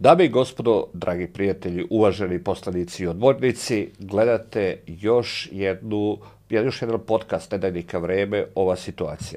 Dame i gospodo, dragi prijatelji, uvaženi poslanici i odbornici, gledate još jedan podcast Nedeljnika Vreme, ova situacija.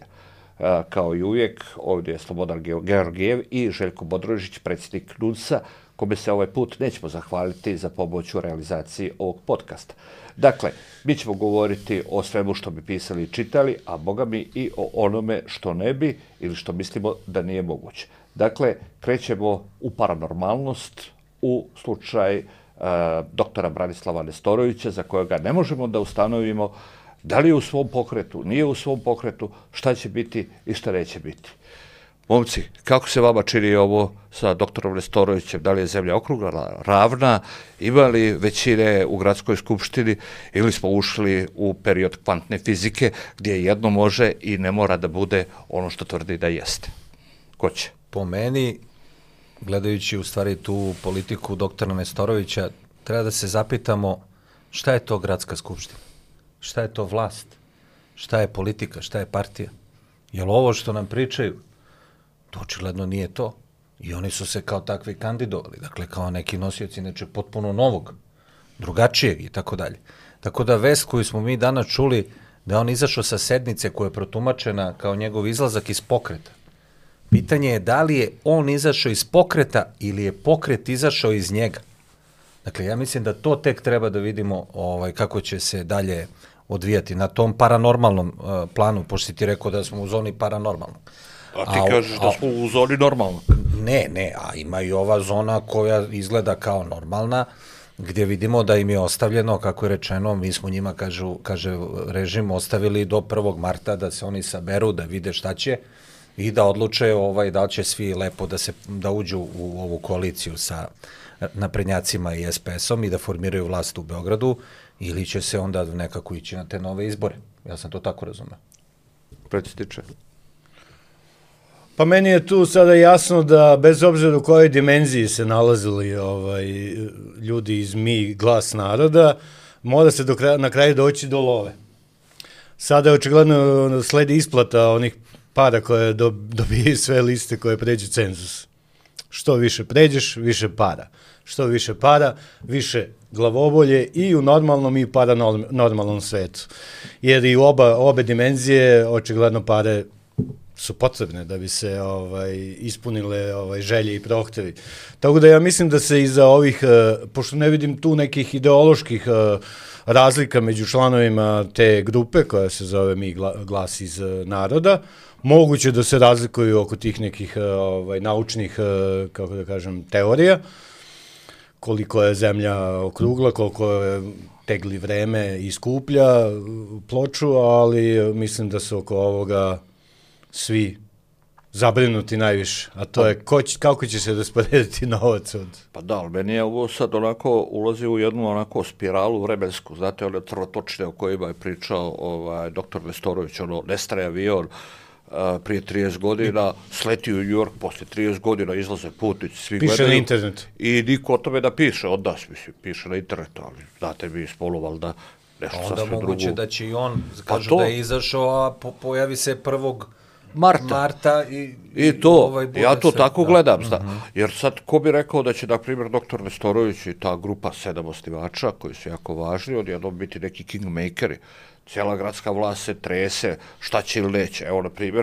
Kao i uvijek, ovdje je Slobodan Georgijev i Željko Bodrožić, predsjednik NUNS-a, kome se ovaj put nećemo zahvaliti za pomoć u realizaciji ovog podcasta. Dakle, mi ćemo govoriti o svemu što bi pisali i čitali, a boga mi i o onome što ne bi ili što mislimo da nije moguće. Dakle, krećemo u paranormalnost, u slučaj doktora Branislava Nestorovića, za kojega ne možemo da ustanovimo da li je u svom pokretu, nije u svom pokretu, šta će biti i šta neće biti. Momci, kako se vama čini ovo sa doktorom Nestorovićem? Da li je zemlja okrugla, ravna, ima li većine u gradskoj skupštini ili smo ušli u period kvantne fizike gdje jedno može i ne mora da bude ono što tvrdi da jeste? Ko će? Po meni, gledajući u stvari tu politiku doktora Nestorovića, treba da se zapitamo šta je to gradska skupština, šta je to vlast, šta je politika, šta je partija. Jel ovo što nam pričaju? To očigledno nije to. I oni su se kao takvi kandidovali, dakle kao neki nosioci neče potpuno novog, drugačijeg i tako dalje. Tako da vest koju smo mi danas čuli, da on izašao sa sednice koja je protumačena kao njegov izlazak iz pokreta. Pitanje je da li je on izašao iz pokreta ili je pokret izašao iz njega. Dakle, ja mislim da to tek treba da vidimo kako će se dalje odvijati na tom paranormalnom planu, pošto si ti rekao da smo u zoni paranormalnog. A ti kažeš da smo u zoni normalnog. Ne, a ima i ova zona koja izgleda kao normalna, gdje vidimo da im je ostavljeno, kako je rečeno, mi smo njima, kaže režim, ostavili do 1. marta da se oni saberu, da vide šta će i da odluče da li će svi lepo da uđu u ovu koaliciju sa naprednjacima i SPS-om i da formiraju vlast u Beogradu, ili će se onda nekako ići na te nove izbore. Ja sam to tako razumeo. Predsjedniče. Pa meni je tu sada jasno da bez obzira u kojoj dimenziji se nalazili ljudi iz Mi glas naroda, mora se na kraju doći do love. Sada očigledno sledi isplata onih para koje dobijaju sve liste koje pređu cenzus. Što više pređeš, više para. Što više para, više glavobolje i u normalnom i u paranormalnom svetu. Jer i u obe dimenzije očigledno pare su potrebne da bi se ispunile želje i prohtevi. Tako da ja mislim da se iza ovih, pošto ne vidim tu nekih ideoloških razlika među članovima te grupe koja se zove Mi glas iz naroda, moguće da se razlikuju oko tih nekih naučnih, kako da kažem, teorija, koliko je zemlja okrugla, koliko je tegli vreme i skuplja ploču, ali mislim da su oko ovoga svi zabrinuti najviše, a to je kako će se rasporediti novac od... Pa da, ali meni je ovo sad onako ulazi u jednu spiralu vremensku, znate, one crvotočine o kojima je pričao doktor Nestorović, nestaje avion prije 30 godina, sleti u New York, posle 30 godina izlaze putnici, svi gledaju. Piše na internetu. I niko o tome da piše, od nas, mislim, piše na internetu, ali znate, mi spolu valjda nešto sasvim drugo. Onda moguće da će i on, kažu da je izašao, a pojavi se 1. Marta i to, ja to tako gledam, jer sad ko bi rekao da će, na primjer, doktor Nestorović i ta grupa 7 osnivača, koji su jako važni, odjednom biti neki kingmakeri, cijela gradska vlast se trese, šta će ili neće. Evo, na primjer,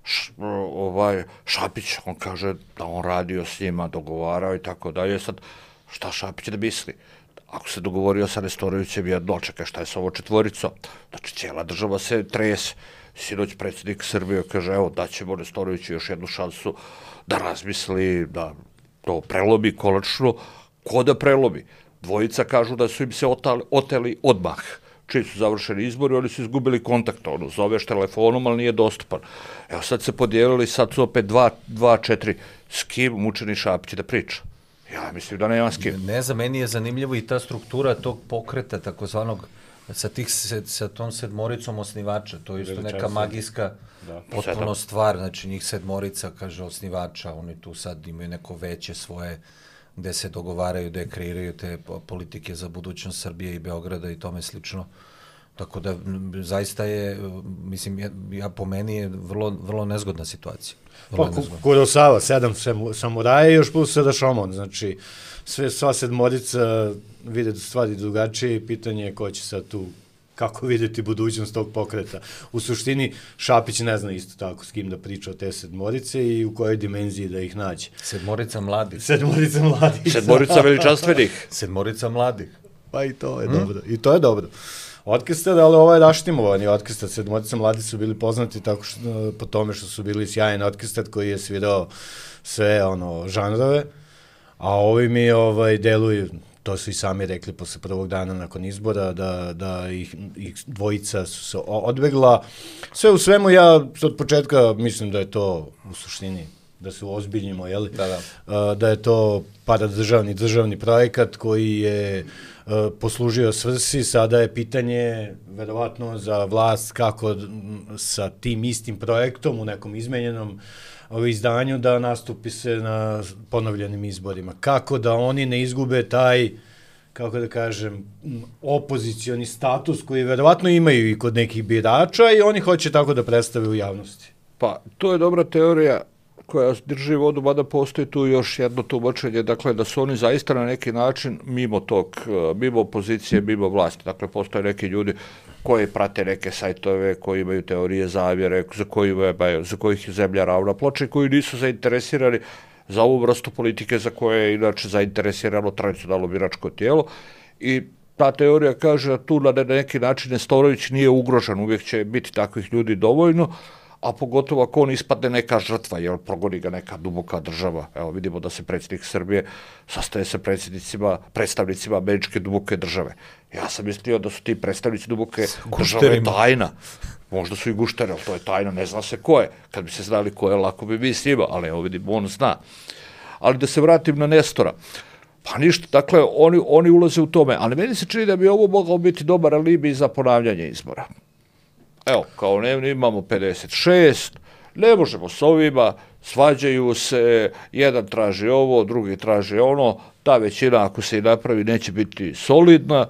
Šapić, on kaže da on radio s njima, dogovarao i tako dalje, sad šta Šapić da misli? Ako se dogovorio sa Nestorovićem jedno, čekaj, šta je sa ovo četvoricom? Znači, cijela država se trese. Sinoć predsjednik Srbije kaže, evo, daćemo Nestoroviću još jednu šansu da razmisli, da to prelomi konačno. Ko da prelomi? Dvojica kažu da su im se oteli odmah. Čim su završeni izbori, oni su izgubili kontakt, zoveš telefonom, ali nije dostupan. Evo, sad se podijelili, sad su opet 2-4, s kim mučeni Šapić da priča? Ja mislim da nema s kim. Ne znam, meni je zanimljivo i ta struktura tog pokreta, takozvanog, sa tom sedmoricom osnivača, to je isto neka magijska potpuno stvar, znači njih sedmorica, kaže, osnivača, oni tu sad imaju neko veće svoje, gde se dogovaraju, gde kreiraju te politike za budućnost Srbije i Beograda i tome slično. Tako da zaista je, mislim, ja po meni je vrlo nezgodna situacija. Pa Kurosawa, 7 samuraja i još plus sada Šomon, znači sva sedmorica vide stvari drugačije i pitanje je ko će sad tu, kako videti budućnost tog pokreta. U suštini Šapić ne zna isto tako s kim da priča o te sedmorice i u kojoj dimenziji da ih nađe. Sedmorica mladih. Sedmorica veličanstvenih. Sedmorica mladih. Pa i to je dobro. I to je dobro. Orkestar, ali ovo je raštimovani orkestar. Sedmorica mladi su bili poznati tako po tome što su bili sjajan orkestar koji je svirao sve žanrove, a ovi mi deluju, to su i sami rekli posle prvog dana nakon izbora, da ih dvojica su se odbegla. Sve u svemu, ja od početka mislim da je to u suštini, da se uozbiljimo, jeli? Da je to državni projekat koji je poslužio svrsi, sada je pitanje verovatno za vlast kako sa tim istim projektom u nekom izmenjenom izdanju da nastupi se na ponovljenim izborima. Kako da oni ne izgube taj, kako da kažem, opozicioni status koji verovatno imaju i kod nekih birača i oni hoće tako da predstave u javnosti. Pa, to je dobra teorija koja drži vodu, mada postoji tu još jedno tumačenje, dakle da su oni zaista na neki način mimo opozicije, mimo vlasti. Dakle, postoje neki ljudi koji prate neke sajtove, koji imaju teorije zavjere, za kojih je zemlja ravna ploča i koji nisu zainteresirani za ovu vrstu politike za koje je inače zainteresirano tradicionalno biračko tijelo. I ta teorija kaže da tu na neki način Nestorović nije ugrožen, uvijek će biti takvih ljudi dovoljno, a pogotovo ako on ispadne neka žrtva, jer progoni ga neka duboka država. Evo, vidimo da se predsjednik Srbije sastaje sa predstavnicima američke duboke države. Ja sam mislio da su ti predstavnici duboke države tajna. Možda su i gušteri, ali to je tajna, ne zna se ko je. Kad bi se znali ko je, lako bi mi s njima, ali evo vidimo, on zna. Ali da se vratim na Nestora. Pa ništa, dakle, oni ulaze u tome, ali meni se čini da bi ovo mogao biti dobar alibi za ponavljanje izbora. Evo, kao imamo 56, ne možemo s ovima, svađaju se, jedan traži ovo, drugi traži ono, ta većina ako se i napravi neće biti solidna,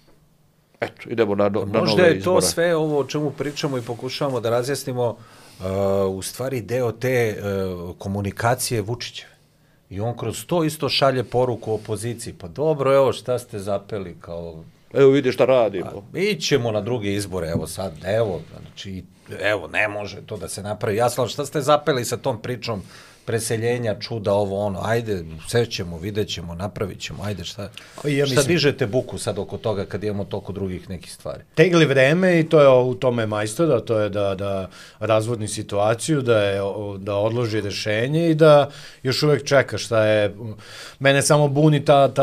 eto, idemo na nove izbore. Možda je to sve ovo o čemu pričamo i pokušavamo da razjasnimo u stvari deo te komunikacije Vučićeve. I on kroz to isto šalje poruku opoziciji, pa dobro, evo šta ste zapeli kao... Evo vidiš šta radimo. Ićemo na druge izbore, evo sad, evo, ne može to da se napravi. Jasno, šta ste zapeli sa tom pričom preseljenja, čuda, ovo, ono, ajde, sve ćemo, vidjet ćemo, napravit ćemo, ajde, šta dižete buku sad oko toga kad imamo toliko drugih nekih stvari? Tegli vreme i to je u tome majstora, to je da razvodni situaciju, da odloži rešenje i da još uvek čeka šta je. Mene samo buni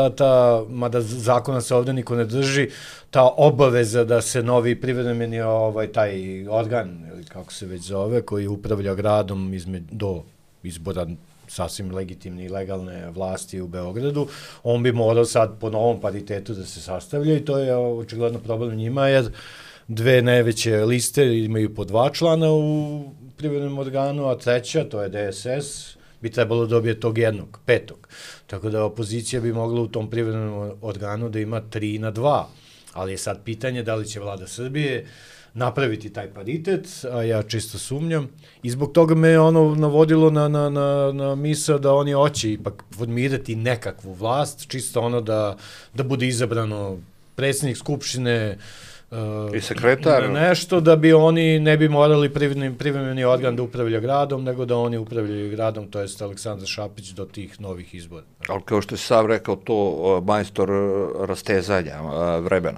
mada zakona se ovde niko ne drži, ta obaveza da se novi privremeni taj organ, ili kako se već zove, koji upravlja gradom do izbora sasvim legitimne i legalne vlasti u Beogradu, on bi morao sad po novom paritetu da se sastavlja i to je očigledno problem njima, jer dve najveće liste imaju po 2 člana u privrednom organu, a treća, to je DSS, bi trebalo dobije tog 5. Tako da opozicija bi mogla u tom privrednom organu da ima 3:2, ali je sad pitanje da li će vlada Srbije napraviti taj paritet, a ja čisto sumnjam. I zbog toga me ono navodilo na misao da oni hoće ipak formirati nekakvu vlast, čisto ono da bude izabrano predsjednik Skupštine i sekretar. Nešto da bi oni ne bi morali privremeni organ da upravlja gradom, nego da oni upravljaju gradom, to jest Aleksandar Šapić do tih novih izbora. Ali kao što si sam rekao, to majstor rastezanja vremena.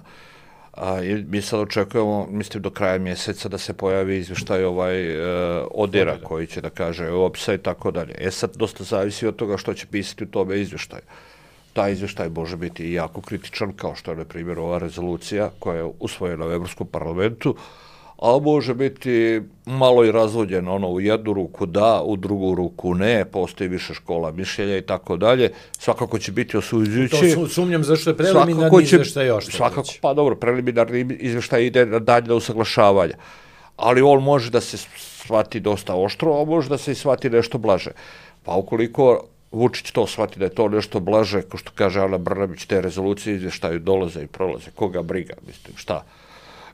Mi sad očekujemo, mislim, do kraja mjeseca da se pojavi izvještaj Odera koji će da kaže opisa i tako dalje. Sad dosta zavisi od toga što će pisati u tome izvještaju. Taj izvještaj može biti i jako kritičan, kao što je, na primjer, ova rezolucija koja je usvojena u Evropskom parlamentu, a može biti malo i razvodjen, u jednu ruku da, u drugu ruku ne, postoji više škola mišljenja i tako dalje. Svakako će biti osuđujući. To sumnjam zašto je preliminarni izveštaj još. Svakako, pa dobro, preliminarni izveštaj ide na dalje usaglašavanja. Ali on može da se shvati dosta oštro, a može da se i shvati nešto blaže. Pa ukoliko Vučić to shvati da je to nešto blaže, kao što kaže Ana Brnabić, te rezolucije izvještaju dolaze i prolaze, koga briga, mislim, šta?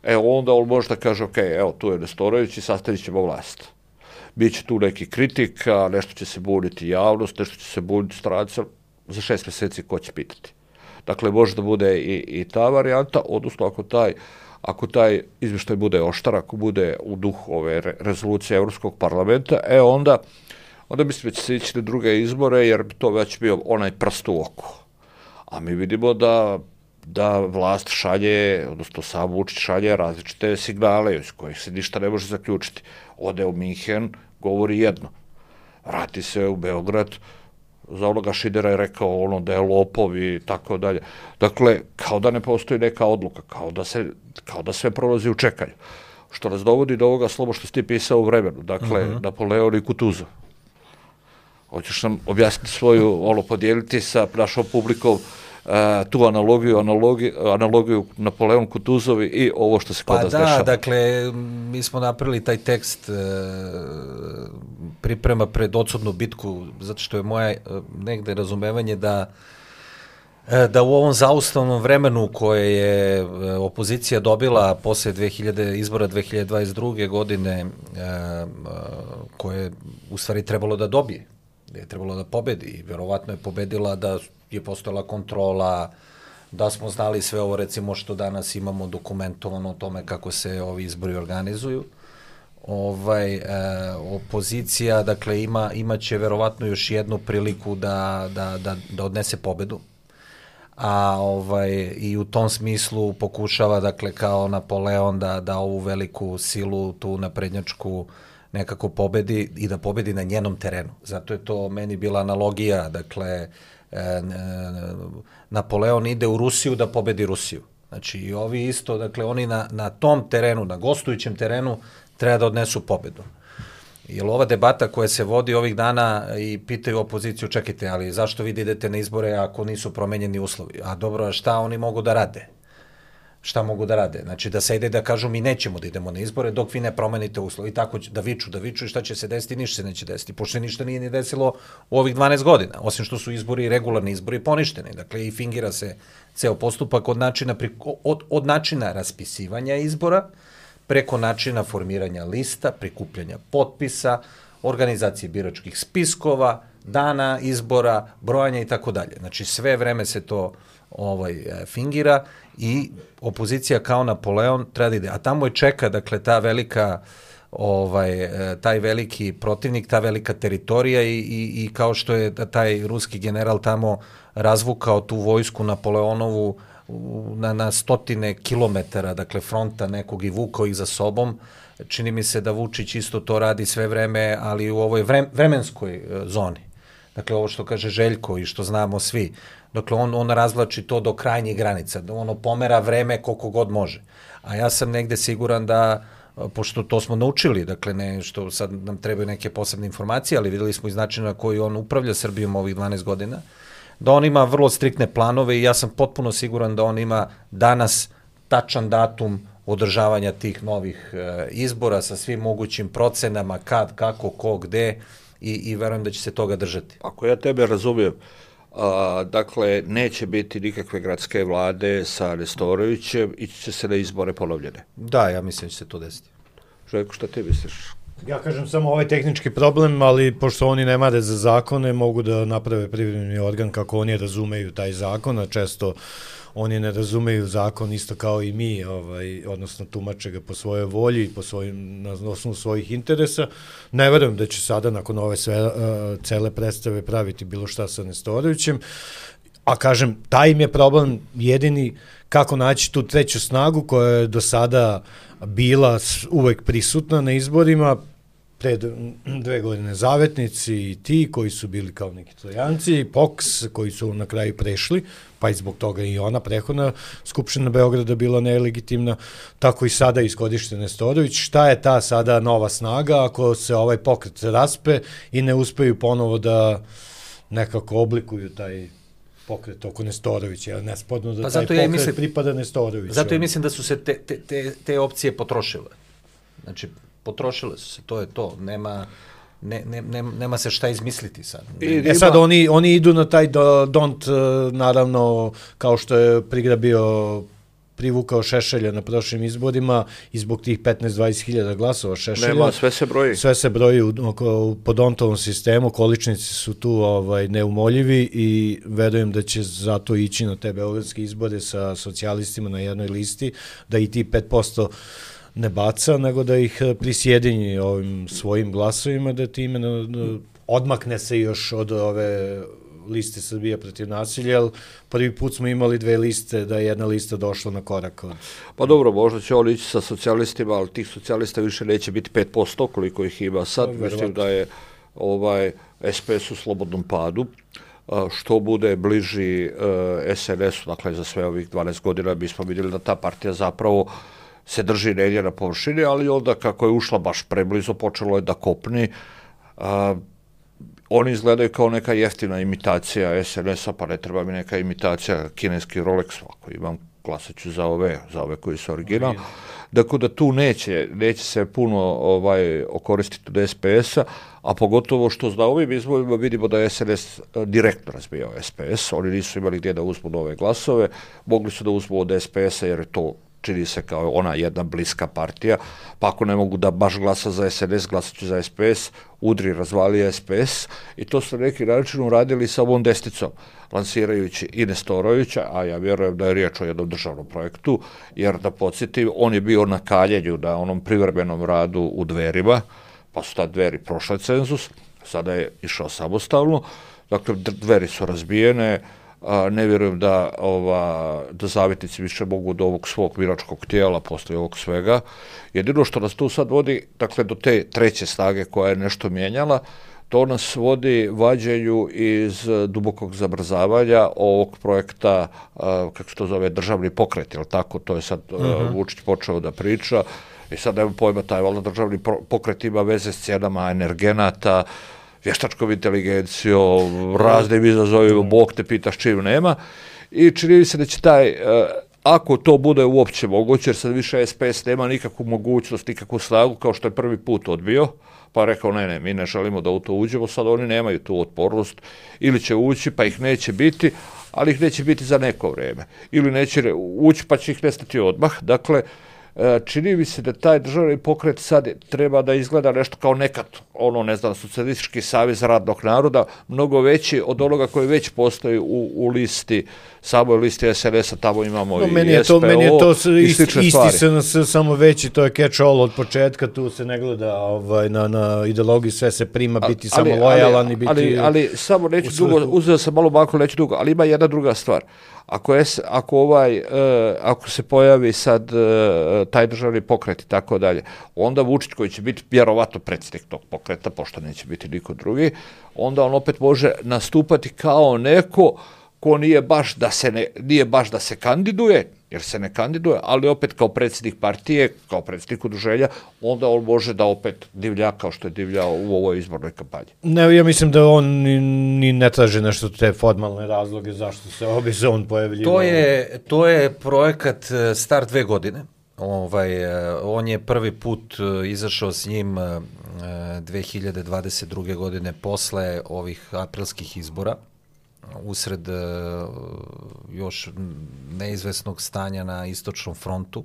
onda on može da kaže, ok, evo, tu je Nestorović i sastavit ćemo vlast. Biće tu neki kritika, nešto će se buniti javnost, nešto će se buniti stranci, za 6 meseci ko će pitati. Dakle, može da bude i ta varijanta, odnosno ako taj izveštaj bude oštar, ako bude u duhu ove rezolucije Evropskog parlamenta, onda mislim da će se ići na druge izbore, jer bi to već bio onaj prst u oku. A mi vidimo da vlast šalje, odnosno sam Vučić šalje različite signale iz kojih se ništa ne može zaključiti. Ode u Minhen, govori jedno. Vrati se u Beograd, za onoga Šidera je rekao da je lopov i tako dalje. Dakle, kao da ne postoji neka odluka, kao da sve prolazi u čekanju. Što nas dovodi do ovoga slova što si ti pisao u Vremenu. Dakle, Napoleon i Kutuzov. Hoćeš nam objasniti svoju, podijeliti sa našom publikom tu analogiju Napoleon, Kutuzovi i ovo što se kod nas dešava. Pa da, dakle, mi smo napravili taj tekst priprema pred odsudnu bitku, zato što je moje negde razumevanje da u ovom zaustavnom vremenu koje je opozicija dobila posle izbora 2022. godine, koje je u stvari trebalo da dobije, je trebalo da pobedi i verovatno je pobedila da je postojala kontrola, da smo znali sve ovo recimo što danas imamo dokumentovano o tome kako se ovi izbori organizuju. Opozicija, dakle, imaće verovatno još jednu priliku da odnese pobedu. I u tom smislu pokušava, dakle, kao Napoleon da ovu veliku silu, tu naprednjačku, nekako pobedi i da pobedi na njenom terenu. Zato je to meni bila analogija, dakle, Napoleon ide u Rusiju da pobedi Rusiju. Znači, i ovi isto, dakle, oni na tom terenu, na gostujućem terenu, treba da odnesu pobedu. Jer ova debata koja se vodi ovih dana i pitaju opoziciju, čekajte, ali zašto vi idete na izbore ako nisu promenjeni uslovi? A dobro, a šta oni mogu da rade? Šta mogu da rade? Znači, da se ide da kažu mi nećemo da idemo na izbore dok vi ne promenite uslovi. I tako da viču i šta će se desiti? Ništa se neće desiti. Pošto ništa nije ni desilo u ovih 12 godina. Osim što su izbori, regularni izbori, poništeni. Dakle, i fingira se ceo postupak od načina raspisivanja izbora, preko načina formiranja lista, prikupljanja potpisa, organizacije biračkih spiskova, dana izbora, brojanja i tako dalje. Znači, sve vreme se to fingira i opozicija kao Napoleon treba da ide. A tamo je čeka, dakle, ta velika, taj veliki protivnik, ta velika teritorija i kao što je taj ruski general tamo razvukao tu vojsku Napoleonovu na stotine kilometara, dakle, fronta nekog i vukao ih za sobom. Čini mi se da Vučić isto to radi sve vreme, ali u ovoj vremenskoj zoni. Dakle, ovo što kaže Željko i što znamo svi. Dakle, on razvlači to do krajnjih granica, ono pomera vreme koliko god može. A ja sam negde siguran da, pošto to smo naučili, dakle, ne što sad nam trebaju neke posebne informacije, ali videli smo iz načina na koji on upravlja Srbijom ovih 12 godina, da on ima vrlo striktne planove i ja sam potpuno siguran da on ima danas tačan datum održavanja tih novih izbora sa svim mogućim procenama, kad, kako, ko, gde i verujem da će se toga držati. Ako ja tebe razumijem, dakle, neće biti nikakve gradske vlade sa Nestorovićem, ići će se na izbore ponovljene. Da, ja mislim da će se to desiti. Željko, šta ti misliš? Ja kažem samo ovaj tehnički problem, ali pošto oni ne mare za zakone, mogu da naprave privremeni organ kako oni razumeju taj zakon, a često oni ne razumeju zakon isto kao i mi, odnosno tumače ga po svojoj volji, na osnovu svojih interesa. Ne verujem da će sada nakon ove cele predstave praviti bilo šta sa Nestorovićem, a kažem, taj im je problem jedini kako naći tu treću snagu koja je do sada bila uvek prisutna na izborima, pre 2 godine Zavetnici i ti koji su bili kao neki trojanci, POKS koji su na kraju prešli, pa i zbog toga i ona prethodna Skupština Beograda bila nelegitimna, tako i sada iskorišten Nestorović. Šta je ta sada nova snaga ako se ovaj pokret raspe i ne uspeju ponovo da nekako oblikuju taj pokret oko Nestorovića, jer nespodno da taj pokret pripada Nestoroviću. Zato i mislim da su se te opcije potrošile. Znači, potrošile su se, to je to. Nema se šta izmisliti sad. Sad oni idu na taj don't, naravno, kao što je prigrabio privukao Šešelja na prošlim izborima i zbog tih 15-20 hiljada glasova Šešelja. Nema, sve se broji. Sve se broji u Podontovom sistemu, količnici su tu neumoljivi i verujem da će zato ići na te beogradske izbore sa socijalistima na jednoj listi, da i ti 5% ne baca, nego da ih prisjedinji ovim svojim glasovima, da time odmakne se još od ove liste Srbija protiv nasilja, jer prvi put smo imali dve liste, da je jedna lista došla na korak. Pa dobro, možda će on ići sa socijalistima, ali tih socijalista više neće biti 5%, koliko ih ima sad. Mislim da je SPS u slobodnom padu. Što bude bliži SNS-u, dakle za sve ovih 12 godina, mi smo vidjeli da ta partija zapravo se drži negdje na površini, ali onda kako je ušla baš preblizu, počelo je da kopni. Oni izgledaju kao neka jeftina imitacija SNS-a, pa ne treba mi neka imitacija kineski Rolex, ako imam, glasat ću za ove koji su original. Dakle, da tu neće se puno okoristiti od SPS-a, a pogotovo što za ovim izborima vidimo da je SNS direktno razbijao SPS, oni nisu imali gdje da uzmu nove glasove, mogli su da uzmu od SPS-a jer je to čini se kao ona jedna bliska partija, pa ako ne mogu da baš glasa za SNS, glasat ću za SPS, udri, razvali SPS i to su na neki način uradili sa ovom desnicom, lansirajući i Nestorovića, a ja vjerujem da je riječ o jednom državnom projektu, jer da podsjetim, on je bio na kaljenju na onom privremenom radu u Dverima, pa su ta Dveri prošle cenzus, sada je išao samostalno, dakle Dveri su razbijene, ne vjerujem da zavjetnici više mogu do ovog svog biračkog tijela posle ovog svega. Jedino što nas tu sad vodi, dakle do te treće snage koja je nešto mijenjala, to nas vodi vađenju iz dubokog zamrzavanja ovog projekta, kako se to zove, državni pokret, jel tako, to je sad Vučić počeo da priča i sad nema pojma, taj valjda državni pokret ima veze s cijenama energenata, vještačkom inteligencijom, raznim izazovima, Bog te pitaš čim nema. I čini mi se da će ako to bude uopće moguće, jer sad više SPS nema nikakvu mogućnost, nikakvu snagu, kao što je prvi put odbio, pa rekao ne, mi ne želimo da u to uđemo, sad oni nemaju tu otpornost, ili će ući pa ih neće biti, ali ih neće biti za neko vrijeme. Ili neće ući pa će ih nestati odmah. Dakle, čini mi se da taj državni pokret sad treba da izgleda nešto kao nekad, Socijalistički savez radnog naroda, mnogo veći od onoga koji već postoji u listi, samoj listi SNS-a, tamo imamo i SPO i slične stvari. Isti samo veći, to je catch-all od početka, tu se ne gleda na ideologiju, sve se prima, biti samo lojalan i biti... Ali samo neću dugo, uzeo sam malo banko, neću dugo, ali ima jedna druga stvar. Ako se pojavi sad taj državni pokret i tako dalje, onda Vučić koji će biti vjerovatno predsjednik tog pokreta, pošto neće biti niko drugi, onda on opet može nastupati kao neko ko nije baš da se kandiduje, jer se ne kandiduje, ali opet kao predsjednik partije, kao predsjednik udruženja, onda on može da opet divlja kao što je divljao u ovoj izbornoj kampanji. Ne, ja mislim da on ni ne traži nešto te formalne razloge zašto se on pojavljivao. To je projekat star 2 godine. On je prvi put izašao s njim 2022. godine posle ovih aprilskih izbora, usred još neizvesnog stanja na istočnom frontu,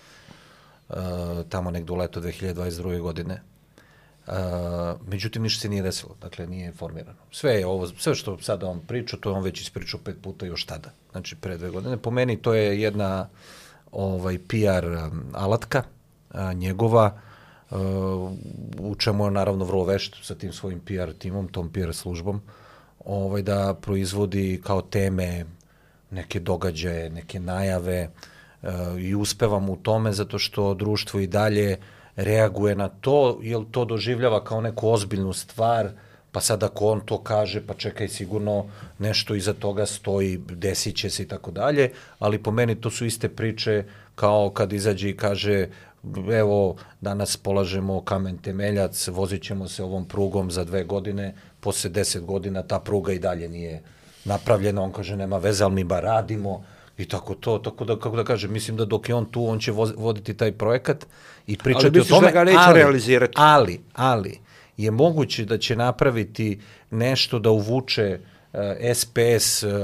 tamo negdje u leto 2022. godine. Međutim, ništa se nije desilo, dakle nije formirano. Sve što sada on priča, to je on već ispričao 5 puta još tada, znači pre 2 godine. Po meni to je jedna PR alatka njegova, u čemu je naravno vrlo vešt sa tim svojim PR timom, tom PR službom, da proizvodi kao teme neke događaje, neke najave i uspevam u tome zato što društvo i dalje reaguje na to, jer to doživljava kao neku ozbiljnu stvar, pa sad ako on to kaže, pa čekaj, sigurno nešto iza toga stoji, desit će se i tako dalje, ali po meni to su iste priče kao kad izađe i kaže evo, danas polažemo kamen temeljac, vozit ćemo se ovom prugom za 2 godine, posle 10 godina ta pruga i dalje nije napravljena, on kaže nema veze, ali mi bar radimo i tako da, kako da kažem, mislim da dok je on tu, on će voditi taj projekat i pričati o tome, da ga neće realizirati. Ali je moguće da će napraviti nešto da uvuče SPS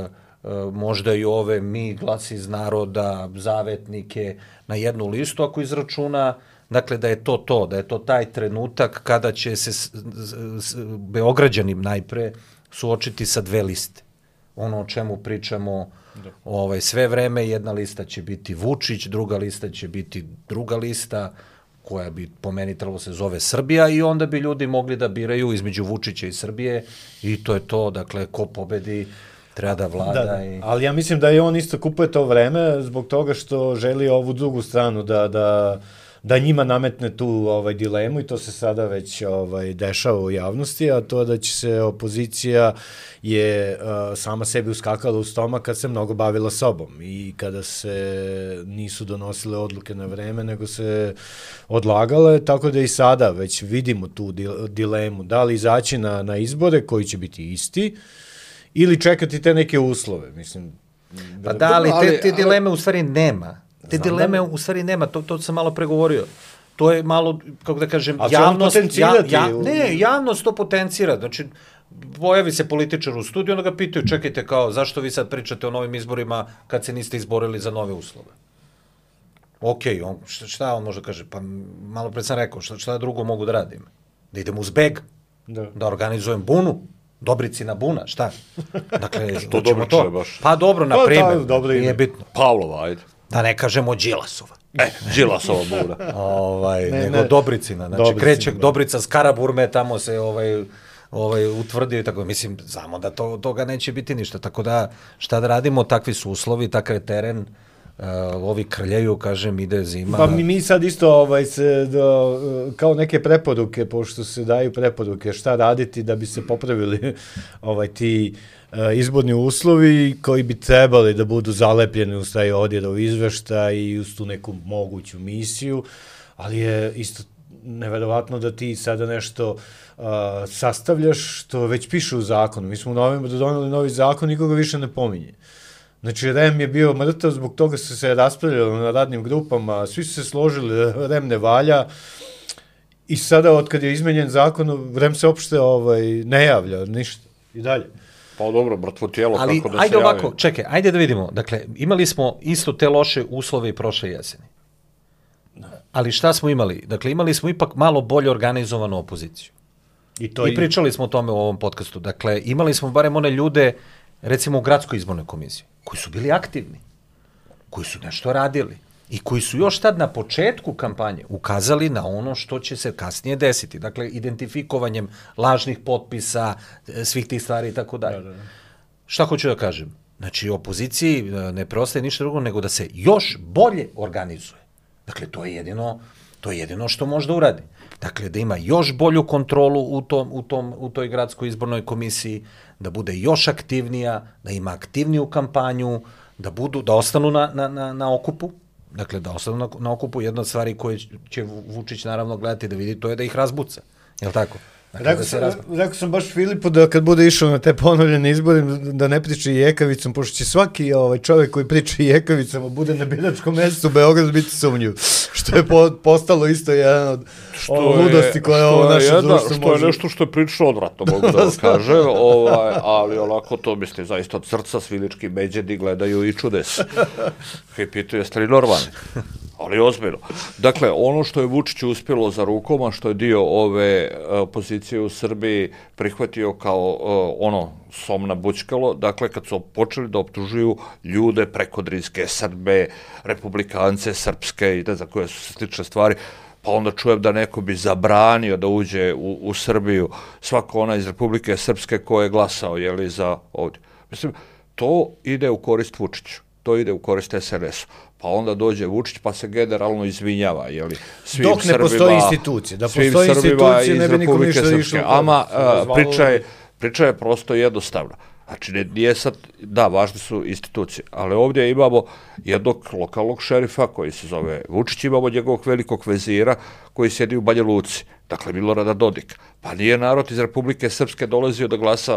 možda i ove Mi, Glas iz naroda, Zavetnike na jednu listu, ako izračuna, dakle da je to, da je to taj trenutak kada će se Beograđani najpre suočiti sa dve liste. Ono o čemu pričamo sve vreme, jedna lista će biti Vučić, druga lista će biti druga lista, koja bi po meni trebalo se zove Srbija, i onda bi ljudi mogli da biraju između Vučića i Srbije, i to je to, dakle, ko pobedi treba da vlada. Da, ali ja mislim da je on isto kupuje to vreme zbog toga što želi ovu drugu stranu da njima nametne tu dilemu, i to se sada već dešava u javnosti, a to da će se opozicija je sama sebi uskakala u stomak kad se mnogo bavila sobom i kada se nisu donosile odluke na vreme, nego se odlagale, tako da i sada već vidimo tu dilemu, da li izaći na izbore koji će biti isti ili čekati te neke uslove, mislim. Pa da, ali te dileme u stvari nema. Te dileme u stvari nema, to sam malo pregovorio. To je malo, kako da kažem, javnost... javnost to potencira. Znači, pojavi se političar u studiju, onda ga pitaju, čekajte, kao, zašto vi sad pričate o novim izborima kad se niste izborili za nove uslove? Okej, šta on može da kaže? Pa malo pre sam rekao, šta drugo mogu da radim? Da idem uz beg, da organizujem bunu, Dobricina buna, šta? Dakle, što dobro čuje baš? Pa dobro, na primjer, nije bitno. Pavlova, ajde. Da ne kažemo Đilasova. Đilasova buna. Nego Dobricina. Znači, kreće Dobrica s Karaburme, tamo se utvrdio i tako. Mislim, znamo da toga neće biti ništa. Tako da, šta da radimo, takvi su uslovi, takav je teren, ovi krljaju, kažem, ide zima. Pa mi sad isto kao neke preporuke, pošto se daju preporuke šta raditi da bi se popravili ti izborni uslovi koji bi trebali da budu zalepljeni uz taj odjerov izveštaj i uz tu neku moguću misiju, ali je isto neverovatno da ti sada nešto sastavljaš što već piše u zakonu. Mi smo u novembru doneli novi zakon, nikoga više ne pominje. Znači, REM je bio mrtav, zbog toga se raspravljalo na radnim grupama, svi su se složili, REM ne valja, i sada, otkad je izmenjen zakon, REM se uopšte ne javlja, ništa, i dalje. Pa dobro, mrtvo tijelo, ali, kako da ajde se javi. Ovako, čekaj, ajde da vidimo. Dakle, imali smo isto te loše uslove i prošle jeseni. Ali šta smo imali? Dakle, imali smo ipak malo bolje organizovanu opoziciju. I pričali smo o tome u ovom podcastu. Dakle, imali smo barem one ljude, recimo u gradskoj izbornoj komisiji, koji su bili aktivni, koji su nešto radili i koji su još tad na početku kampanje ukazali na ono što će se kasnije desiti. Dakle, identifikovanjem lažnih potpisa, svih tih stvari i tako dalje. Šta hoću da kažem? Znači, opoziciji ne preostaje ništa drugo nego da se još bolje organizuje. Dakle, to je jedino što može da uradi. Dakle, da ima još bolju kontrolu u toj gradskoj izbornoj komisiji, da bude još aktivnija, da ima aktivniju kampanju, da ostanu na okupu. Dakle, da ostanu na okupu. Jedna od stvari koje će Vučić naravno gledati da vidi, to je da ih razbuca. Je li tako? Rekao sam baš Filipu da kad bude išao na te ponovljene izbore da ne priča i jekavicom, pošto će svaki čovjek koji priča i jekavicama bude na biračkom mestu u Beogradu biti sumnjiv, što je postalo isto jedan od ludosti koje ovo naše društvo može. Što je nešto što je prilično odvratno, mogu da kaže, ali onako to misli zaista od srca, svilički međedi gledaju i čude se. I pitaju, jeste li normalni? Ali ozbiljno. Dakle, ono što je Vučiću uspjelo za rukom, a što je dio ove opozicije u Srbiji prihvatio kao somna bućkalo, dakle, kad su počeli da optužuju ljude prekodrinske Srbe, republikance, srpske i za koje su se slične stvari, pa onda čujem da neko bi zabranio da uđe u Srbiju svako ona iz Republike Srpske ko je glasao, za ovdje. Mislim, to ide u korist Vučiću. To ide u korist SNS-u. Pa onda dođe Vučić pa se generalno izvinjava, svim Dok ne postoji institucije. Da postoji institucije, ne bi nikom ništa išlo. Ama priča je prosto jednostavna. Znači, nije sad, da, važne su institucije, ali ovdje imamo jednog lokalnog šerifa koji se zove Vučić, imamo njegovog velikog vezira koji sjedi u Banja Luci, dakle Milorada Dodika. Pa nije narod iz Republike Srpske dolazio da glasa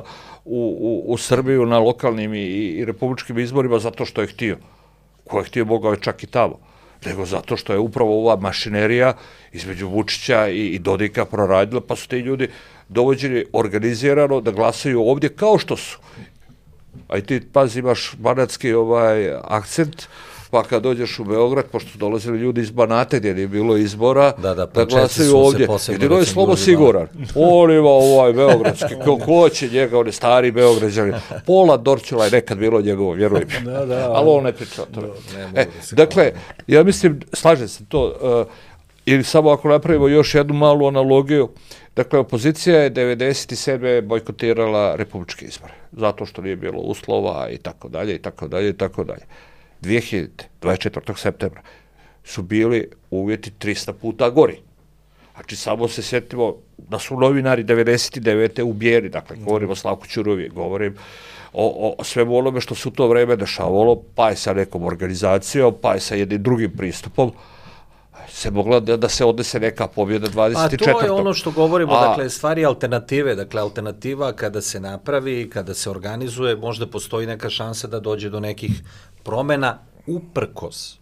u Srbiju na lokalnim i republičkim izborima zato što je htio. Ko je htio, mogao je čak i tamo. Nego zato što je upravo ova mašinerija između Vučića i Dodika proradila, pa su ti ljudi dovođeni organizirano da glasaju ovdje kao što su A i ti, pazi, imaš banatski akcent, pa kad dođeš u Beograd, pošto su dolazili ljudi iz Banata gdje nije bilo izbora, da glasaju ovdje. Jedino je Slobo siguran. On ima beogradski, ko će njega, on je stari Beograđani. Pola Dorćola je nekad bilo njegovo, vjerujem. Ali on ne priča o tome. Dakle, ja mislim, slažem se to, ili samo ako napravimo još jednu malu analogiju, dakle, opozicija je 1997. bojkotirala republičke izbore, zato što nije bilo uslova i tako dalje, i tako dalje, i tako dalje. 2000. 24. septembra su bili uvjeti 300 puta gori. Znači, samo se sjetimo da su novinari 99. ubijeni, dakle, govorim o Slavku Ćuruviji, govorim o svemu onome što se u to vreme dešavalo, pa je sa nekom organizacijom, pa je sa jednim drugim pristupom, se mogla da se odnese neka pobjeda 24. A to je ono što govorimo, dakle, stvari alternative, dakle, alternativa kada se napravi, kada se organizuje, možda postoji neka šansa da dođe do nekih promjena uprkos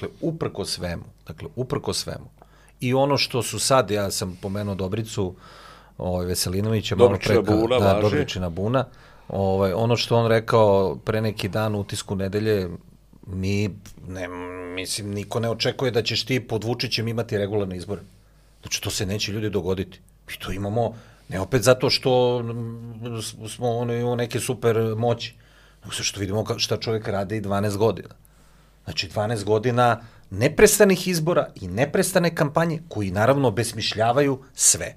svemu. I ono što su sad, ja sam pomenuo Dobricu Veselinovića, Dobričina Buna, ono što on rekao pre neki dan u Utisku nedelje, mislim, niko ne očekuje da ćeš ti pod Vučićem imati regularne izbore. Znači, to se neće ljudi dogoditi. Mi to imamo, ne opet zato što smo u neke super moći, nego što vidimo šta čovjek radi 12 godina. Znači, 12 godina neprestanih izbora i neprestane kampanje, koji naravno besmišljavaju sve.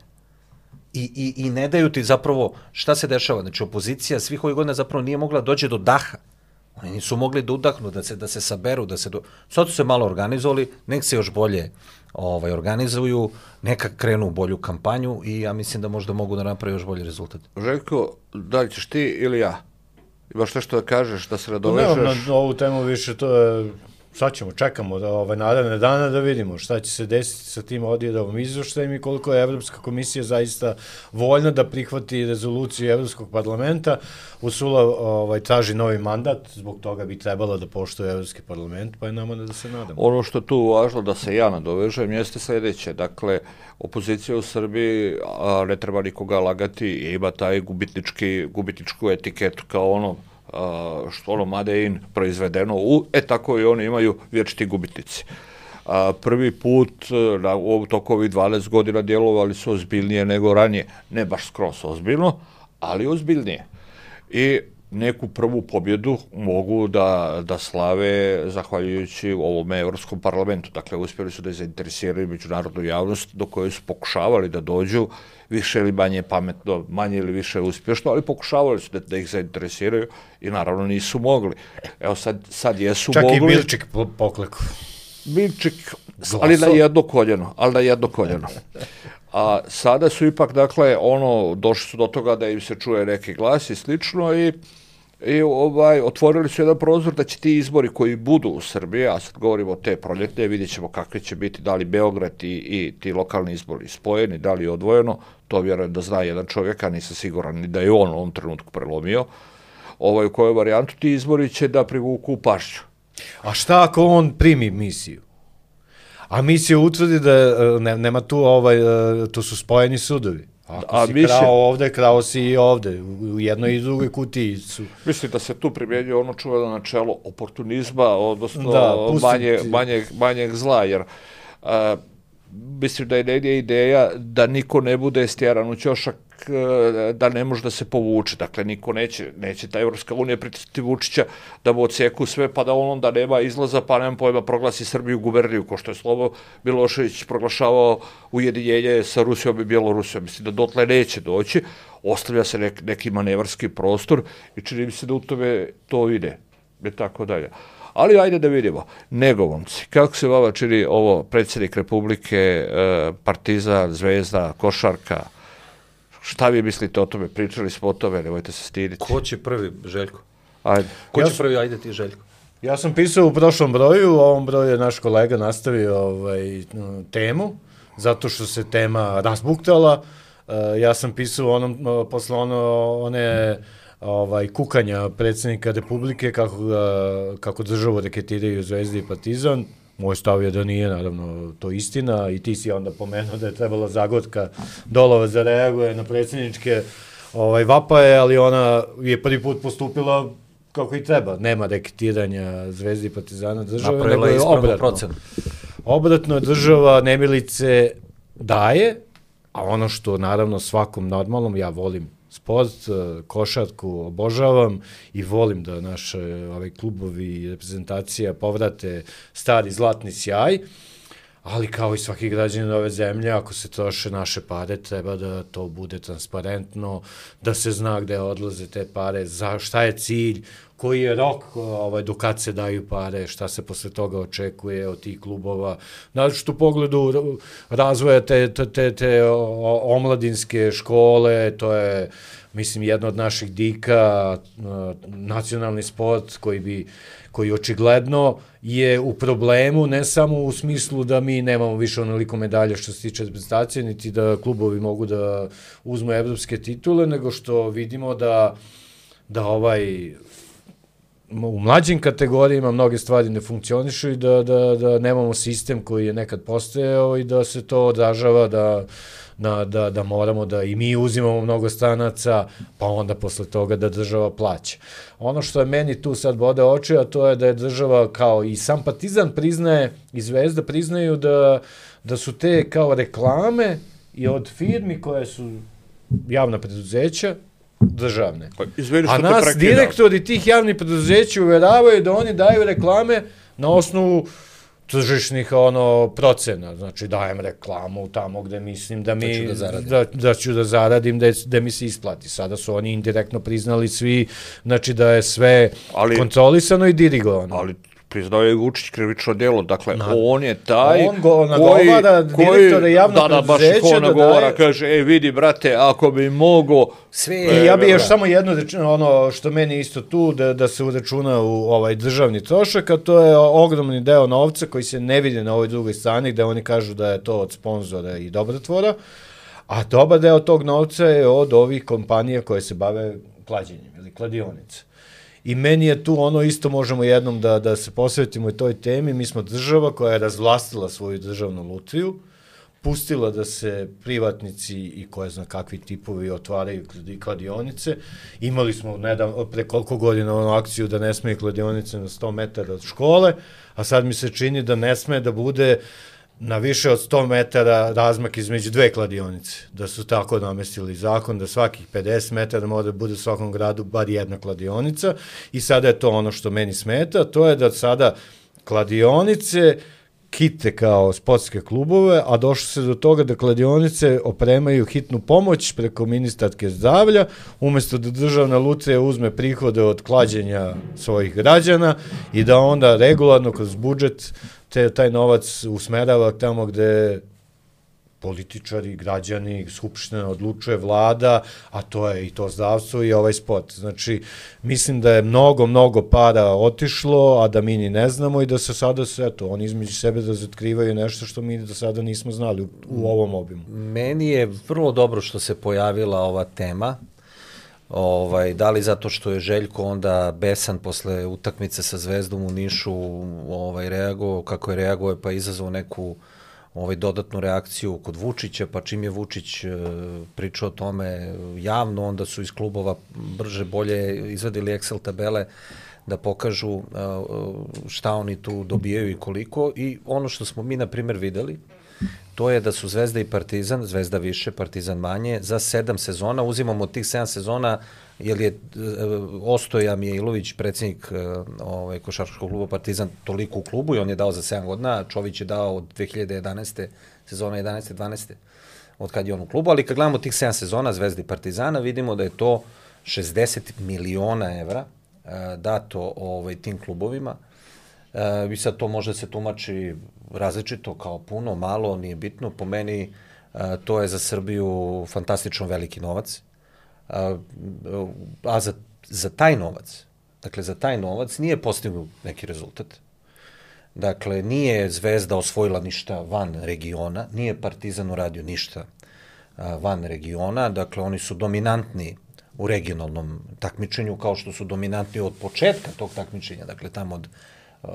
I ne daju ti zapravo šta se dešava. Znači, opozicija svih ovih godina zapravo nije mogla doći do daha. Oni nisu mogli da udahnu, da se saberu, sad su se malo organizovali, nek se još bolje organizuju, neka krenu u bolju kampanju i ja mislim da možda mogu da napravi još bolji rezultat. Željko, da li ćeš ti ili ja? Imaš nešto da kažeš, da se nadovežeš? Nemam na ovu temu više, to je, sad čekamo naredne dana da vidimo šta će se desiti sa tim odjedovom izveštajem i koliko je Evropska komisija zaista voljna da prihvati rezoluciju Evropskog parlamenta. Ursula traži novi mandat, zbog toga bi trebalo da poštuje Evropski parlament, pa je nama da se nadamo. Ono što je tu važno da se ja nadovežem jeste sljedeće, dakle, opozicija u Srbiji, ne treba nikoga lagati, ima taj gubitničku etiketu kao što made in proizvedeno tako i oni imaju vječiti gubitnici. Prvi put u toku ovih 12 godina djelovali su ozbiljnije nego ranije, ne baš skroz ozbiljno, ali ozbiljnije. I neku prvu pobjedu mogu da slave zahvaljujući ovome Evropskom parlamentu. Dakle, uspjeli su da zainteresiraju međunarodnu javnost do koje su pokušavali da dođu više ili manje pametno, manje ili više uspješno, ali pokušavali su da ih zainteresiraju i naravno nisu mogli. Evo sad jesu mogli. Čak i Bilčik poklekao. Bilčik, ali na jedno koljeno. A sada su ipak, dakle, došli su do toga da im se čuje neki glas i slično i otvorili su jedan prozor da će ti izbori koji budu u Srbiji, a sad govorimo o te proljetne, vidjet ćemo kakve će biti, da li Beograd i ti lokalni izbori spojeni, da li odvojeno, to vjerujem da zna jedan čovjek, a nisam siguran ni da je on u ovom trenutku prelomio, u kojoj varijantu ti izbori će da privuku pašću. A šta ako on primi misiju? A misija utvrdi da nema tu su spojeni sudovi. Ako si krao ovde, krao si i ovde, u jednoj i drugoj kutiji su. Mislim da se tu primjenjuje ono čuveno načelo oportunizma, odnosno manjeg zla, jer mislim da je negdje ideja da niko ne bude stjeran u ćošak, da ne može da se povuče. Dakle, niko neće ta Evropska unija pritisnuti Vučića da mu odseku sve, pa da on onda nema izlaza, pa nema pojma, proglasi Srbiju guberniju, ko što je Slobo Milošević proglašavao ujedinjenje sa Rusijom i Bjelorusijom. Mislim da dotle neće doći, ostavlja se neki manevarski prostor i čini mi se da u tome to ide. I tako dalje. Ali ajde da vidimo. Negovomci, kako se vama čini ovo predsjednik Republike, Partizan, Zvezda, košarka? Šta vi mislite o tome? Pričali smo o tome, nemojte se stiditi. Ko će prvi, Željko? Ajde. Ko će prvi, ajde ti, Željko? Ja sam pisao u prošlom broju, u ovom broju je naš kolega nastavio temu, zato što se tema razbuktala. Ja sam pisao posle one kukanja predsjednika Republike kako državu reketiraju Zvezda i Partizan. Moj stav je da nije, naravno, to istina i ti si onda pomenuo da je trebala Zagorka Dolovac da reaguje na predsjedničke vapaje, ali ona je prvi put postupila kako i treba. Nema reketiranja Zvezde i Partizana države, napravila nego je ispravnu obratno. procenu. Obratno država nemilice daje, a ono što naravno svakom normalnom, ja volim sport, košarku obožavam i volim da naše klubovi i reprezentacija povrate stari zlatni sjaj, ali kao i svaki građanin ove zemlje, ako se troše naše pare, treba da to bude transparentno, da se zna gde odlaze te pare, šta je cilj, koji je rok do kad se daju pare, šta se posle toga očekuje od tih klubova. Znači, u pogledu razvoja te omladinske škole, to je, mislim, jedno od naših dika, nacionalni sport koji očigledno je u problemu, ne samo u smislu da mi nemamo više onoliko medalja što se tiče reprezentacije, niti da klubovi mogu da uzmu evropske titule, nego što vidimo da u mlađim kategorijama mnoge stvari ne funkcionišu i da nemamo sistem koji je nekad postojao i da se to odražava da moramo da i mi uzimamo mnogo stranaca, pa onda posle toga da država plaća. Ono što je meni tu sad bode oči, a to je da je država kao i sam Partizan priznaje i Zvezda priznaju da su te kao reklame i od firmi koje su javna preduzeća državne. A nas direktori tih javnih preduzeća uveravaju da oni daju reklame na osnovu tržišnih procena. Znači, dajem reklamu tamo gde mislim da ću da zaradim, da mi se isplati. Sada su oni indirektno priznali svi, znači da je sve kontrolisano i dirigovano. Ali priznao je Vučić krivično delo, dakle, on je taj nagovara direktore javnog preduzeća da daje... kaže, vidi, brate, ako bi mogo... I ja bi još samo jedno ono što meni isto tu, da se uračuna u državni trošak, a to je ogromni deo novca koji se ne vidi na ovoj drugoj strani, gde oni kažu da je to od sponzora i dobrotvora, a dobar deo tog novca je od ovih kompanija koje se bave klađenjem ili kladionice. I meni je tu isto možemo jednom da se posvetimo i toj temi. Mi smo država koja je razvlastila svoju državnu lutriju, pustila da se privatnici i koje zna kakvi tipovi otvaraju kladionice. Imali smo pre koliko godina akciju da ne sme kladionice na 100 metara od škole, a sad mi se čini da ne sme da bude na više od 100 metara razmak između dve kladionice, da su tako namestili zakon, da svakih 50 metara mora da bude u svakom gradu bar jedna kladionica i sada je to ono što meni smeta, to je da sada kladionice kite kao sportske klubove, a došlo se do toga da kladionice opremaju hitnu pomoć preko ministarke zdravlja, umesto da državna lutrija uzme prihode od klađenja svojih građana i da onda regularno kroz budžet taj novac usmerava tamo gde političari, građani, skupština odlučuje, vlada, a to je i to zdravstvo i ovaj sport. Znači, mislim da je mnogo para otišlo, a da mi ni ne znamo i da se sada oni između sebe razotkrivaju nešto što mi do sada nismo znali u ovom obimu. Meni je vrlo dobro što se pojavila ova tema, da li zato što je Željko onda besan posle utakmice sa Zvezdom u Nišu reagovao, kako je reagovao pa izazvao neku dodatnu reakciju kod Vučića, pa čim je Vučić pričao o tome javno, onda su iz klubova brže bolje izvadili Excel tabele da pokažu šta oni tu dobijaju i koliko, i ono što smo mi na primjer videli, to je da su Zvezda i Partizan, Zvezda više, Partizan manje, za 7 sezona, uzimamo tih 7 sezona, jer je Ostoja Mijailović, predsjednik košarkaškog kluba Partizan, toliko u klubu i on je dao za 7 godina, Čović je dao od 2011. sezona 11-12. od kad je on u klubu, ali kad gledamo tih 7 sezona Zvezda i Partizana, vidimo da je to 60 miliona evra dato tim klubovima. I sad to može se tumači različito, kao puno, malo, nije bitno. Po meni to je za Srbiju fantastično veliki novac. A za taj novac, dakle za taj novac nije postignut neki rezultat. Dakle, nije Zvezda osvojila ništa van regiona, nije Partizan uradio ništa van regiona, dakle oni su dominantni u regionalnom takmičenju, kao što su dominantni od početka tog takmičenja, dakle tamo od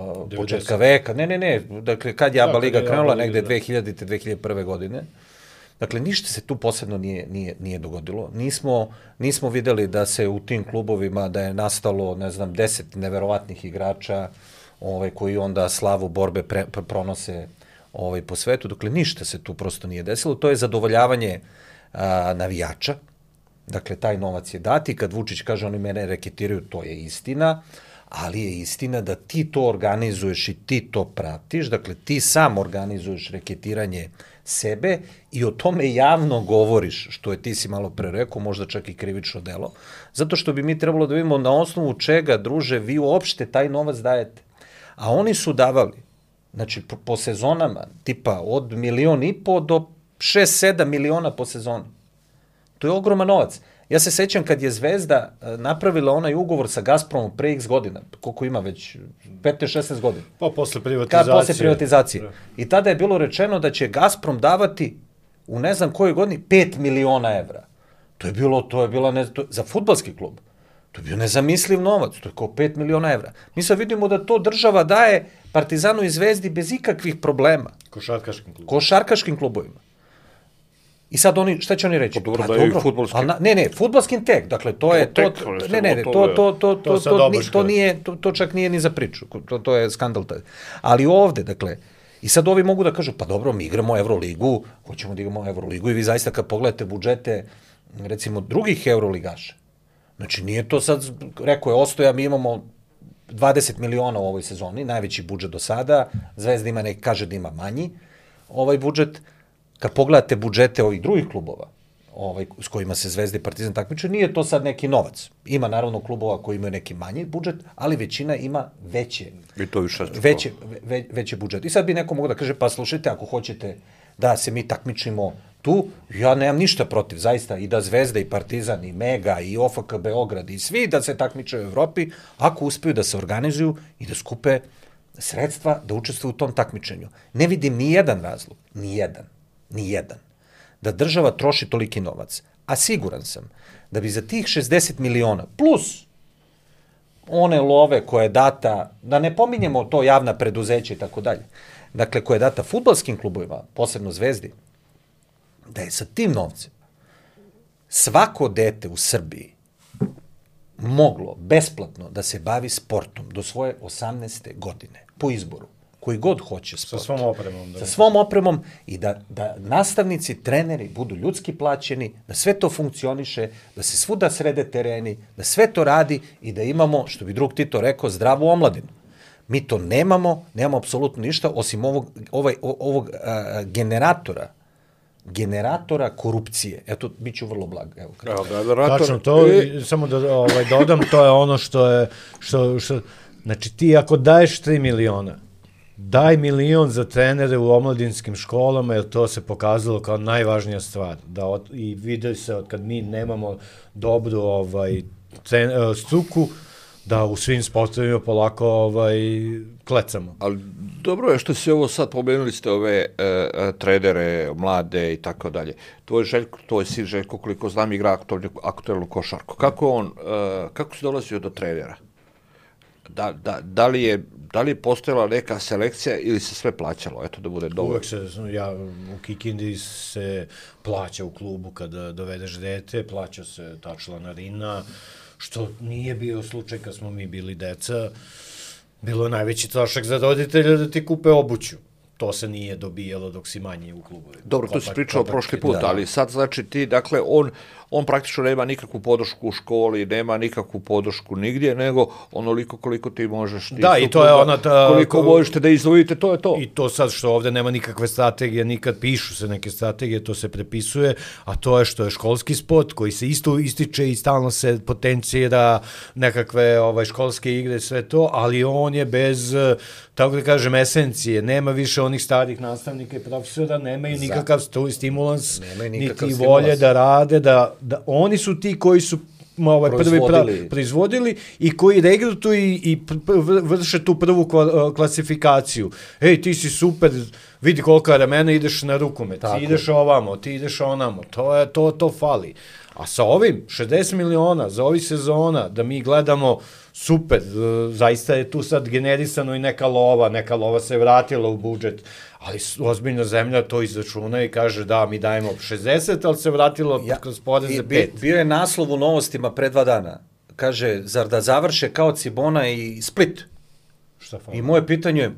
početka veka, ne, dakle kad je ABA liga krenula, negde 2000. 2001. godine, Dakle, ništa se tu posebno nije dogodilo. Nismo videli da se u tim klubovima da je nastalo, 10 neverovatnih igrača koji onda slavu borbe pronose po svetu. Dakle, ništa se tu prosto nije desilo. To je zadovoljavanje navijača. Dakle, taj novac je dati. Kad Vučić kaže oni mene reketiraju, to je istina, ali je istina da ti to organizuješ i ti to pratiš. Dakle, ti sam organizuješ reketiranje sebe i o tome javno govoriš, što je ti si malo pre rekao, možda čak i krivično delo, zato što bi mi trebalo da vidimo na osnovu čega, druže, vi uopšte taj novac dajete. A oni su davali, znači po sezonama, tipa od 1,5 miliona do 6-7 miliona po sezoni. To je ogroman novac. Ja se sećam kad je Zvezda napravila onaj ugovor sa Gazpromom pre x godina, koliko ima već, 15-16 godina. Pa posle privatizacije. Posle privatizacije. I tada je bilo rečeno da će Gazprom davati u ne znam kojoj godini 5 miliona evra. To je bilo za fudbalski klub. To je bio nezamisliv novac, to je kao 5 miliona evra. Mi sad vidimo da to država daje Partizanu i Zvezdi bez ikakvih problema. Košarkaškim klubovima. I sad šta će oni reći? Pa dobro, da je i fudbalski. Ne, fudbalskim tek. Dakle, to čak nije ni za priču. To je skandal. Ali ovde, dakle, i sad ovi mogu da kažu, pa dobro, mi igramo Euroligu, hoćemo da igramo Euroligu i vi zaista kad pogledate budžete, recimo, drugih Euroligaša, znači nije to sad, rekao je Ostoja, mi imamo 20 miliona u ovoj sezoni, najveći budžet do sada, Zvezda kaže da ima manji budžet. Kad pogledate budžete ovih drugih klubova, s kojima se Zvezda i Partizan takmiče, nije to sad neki novac. Ima naravno klubova koji imaju neki manji budžet, ali većina ima veće budžete. I sad bi neko mogao da kaže, pa slušajte, ako hoćete da se mi takmičimo tu, ja nemam ništa protiv, zaista, i da Zvezda i Partizan i Mega i OFK Beograd i svi da se takmiče u Evropi, ako uspeju da se organizuju i da skupe sredstva da učestvuju u tom takmičenju. Ne vidim ni jedan razlog, ni jedan, da država troši toliki novac. A siguran sam da bi za tih 60 miliona, plus one love koje je data, da ne pominjemo to javna preduzeća i tako dalje, dakle, koje je data fudbalskim klubovima, posebno Zvezdi, da je sa tim novcem svako dete u Srbiji moglo besplatno da se bavi sportom do svoje 18. godine, po izboru, koji god hoće sport. Sa svom opremom. Sa svom opremom i da nastavnici, treneri budu ljudski plaćeni, da sve to funkcioniše, da se svuda srede tereni, da sve to radi i da imamo, što bi drug Tito rekao, zdravu omladinu. Mi to nemamo apsolutno ništa, osim ovog generatora korupcije. Eto, bit ću vrlo blag. Tačno, to, samo da dodam, to je ono što znači ti ako daješ 3 miliona, daj 1 milion za trenere u omladinskim školama, jer to se pokazalo kao najvažnija stvar. I vidi se od kad mi nemamo dobru struku, da u svim sportovima polako klecamo. Ali dobro je što si ovo sad pomenuli ste ove trenere, mlade i tako dalje. Tvoj sin Željko, koliko znam, igra aktuelnu košarku. Kako si dolazio do trenera? Da li je postojala neka selekcija ili se sve plaćalo? Eto, da bude dovoljno. Uvek u Kikindi se plaća u klubu kada dovedeš dete, plaća se ta članarina, što nije bio slučaj kad smo mi bili deca. Bilo je najveći trošak za roditelja da ti kupe obuću. To se nije dobijalo dok si manji u klubu. Dobro, to si pričao prošli put, ali sad znači ti, dakle, on praktično nema nikakvu podršku u školi, nema nikakvu podršku nigdje, nego onoliko koliko ti možeš. Da, i to je ona koliko možete da izvojite, to je to. I to sad što ovde nema nikakve strategije, nikad pišu se neke strategije, to se prepisuje, a to je što je školski sport koji se isto ističe i stalno se potencira nekakve školske igre, sve to, ali on je bez, tako da kažem, esencije, nema više onih starih nastavnika i profesora, nemaju nikakav stimulans, niti volje da rade, da oni su ti koji su prvi proizvodili i koji regrutuju i vrše tu prvu klasifikaciju. Ej, ti si super, vidi kolika ramena, ideš na rukomet, ti ideš ovamo, ti ideš onamo, to fali. A sa ovim 60 miliona za ovih sezona, da mi gledamo super, zaista je tu sad generisano i neka lova se vratila u budžet, ali ozbiljna zemlja to izračuna i kaže da, mi dajemo 60, ali se vratilo kroz poreze 5. Bio je naslov u Novostima pre 2 dana. Kaže, zar da završe kao Cibona i Split? Šta fali? I moje pitanje je,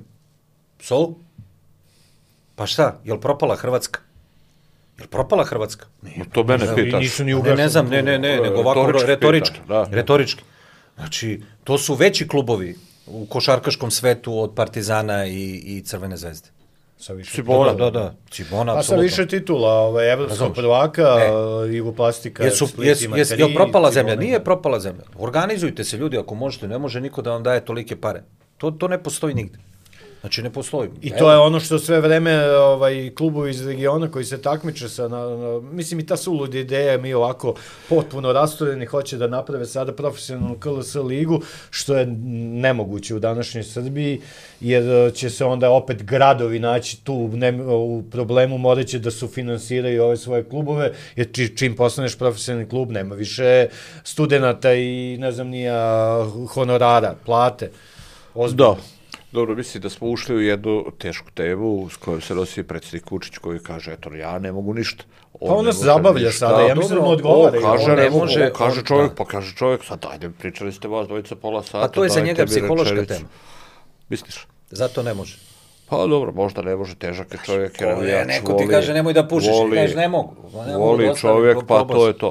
pa šta, je li propala Hrvatska? Je li propala Hrvatska? To mene pitaš. Nisu ni ugašali. Ne znam, nego ovako retorički. Znači, to su veći klubovi u košarkaškom svetu od Partizana i Crvene zvezde. Cibona. Da. Cibona, apsolutno. A sa više titula, evropskog prvaka, Jugoplastika, je li propala zemlja? Nije propala zemlja. Organizujte se, ljudi, ako možete, ne može niko da vam daje tolike pare. To ne postoji nigde. Znači, ne postoji. I to je ono što sve vreme klubovi iz regiona koji se takmiče sa, mislim i ta suludi ideja, mi ovako potpuno rastureni, hoće da naprave sada profesionalnu KLS ligu, što je nemoguće u današnjoj Srbiji, jer će se onda opet gradovi naći tu u problemu, moraće da sufinansiraju ove svoje klubove, jer čim postaneš profesionalni klub, nema više studenata i ne znam nija honorara, plate. Da. Dobro, mislim da smo ušli u jednu tešku temu s kojom se nosi predsjednik Vučić koji kaže, eto, ja ne mogu ništa. Pa on nas zabavlja sada, ja mislim da mu odgovara. Kaže čovjek, sad ajde, pričali ste vas dvojica pola sata. Pa to je za njega psihološka tema. Misliš? Zato ne može. Pa dobro, možda ne može, težak je čovjek. Neko ti kaže nemoj da pušiš, kažeš ne mogu. Voli čovjek, pa to je to.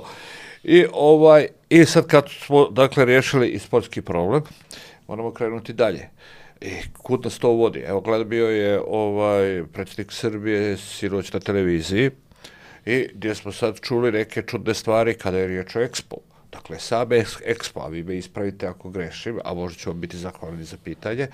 I sad kad smo, dakle, riješili i sportski problem, moramo krenuti dalje. I kud nas to vodi? Evo, bio je predsjednik Srbije sinoć na televiziji i gdje smo sad čuli neke čudne stvari kada je riječ o Expo. Dakle, sam Expo, a vi me ispravite ako grešim, a možda ću vam biti zahvalni za pitanje,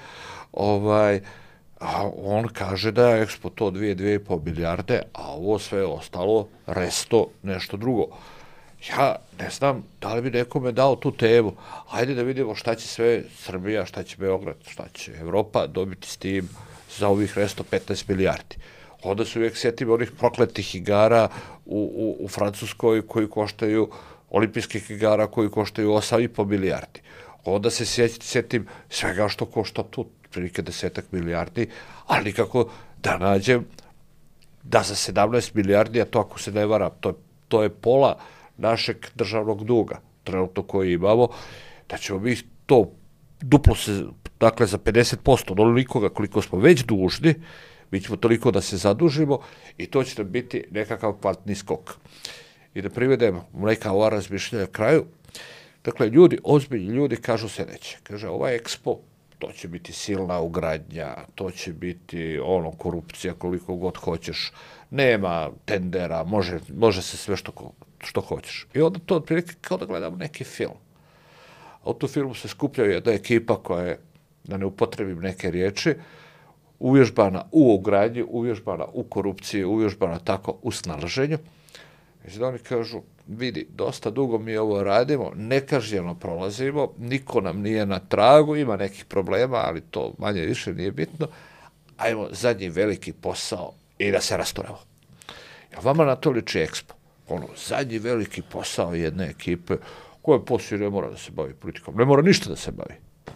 a on kaže da je Expo to 2,5 milijarde, a ovo sve ostalo, resto, nešto drugo. Ja ne znam da li bi nekome dao tu temu. Hajde da vidimo šta će sve Srbija, šta će Beograd, šta će Evropa dobiti s tim za ovih resto 15 milijardi. Onda se uvijek sjetim onih prokletih igara u Francuskoj koji koštaju, olimpijskih igara koji koštaju 8,5 milijardi. Onda se sjetim svega što košta tu, prilike 10 milijardi, ali nikako da nađem da za 17 milijardi, a to ako se ne varam, to je pola našeg državnog duga, trenutno koji imamo, da ćemo mi to duplo se, dakle za 50%, onoliko koliko smo već dužni, mi ćemo toliko da se zadužimo i to će nam biti nekakav kvantni skok. I da privedemo neka ova razmišljanja kraju, dakle ljudi, ozbiljni ljudi kažu sljedeće, kaže ovaj Expo, to će biti silna ugradnja, to će biti korupcija koliko god hoćeš, nema tendera, može se sve što hoćeš. I onda to otprilike kao da gledamo neki film. A u tu filmu se skupljaju jedna ekipa koja je, da ne upotrebim neke riječi, uvježbana u ugradnji, uvježbana u korupciji, uvježbana tako u snalaženju. I onda oni kažu, vidi, dosta dugo mi ovo radimo, nekažnjeno prolazimo, niko nam nije na tragu, ima nekih problema, ali to manje više nije bitno. Ajmo zadnji veliki posao i da se rasturamo. Ja vama na to liči Expo. Zadnji veliki posao jedne ekipe koja poslije ne mora da se bavi politikom, ne mora ništa da se bavi.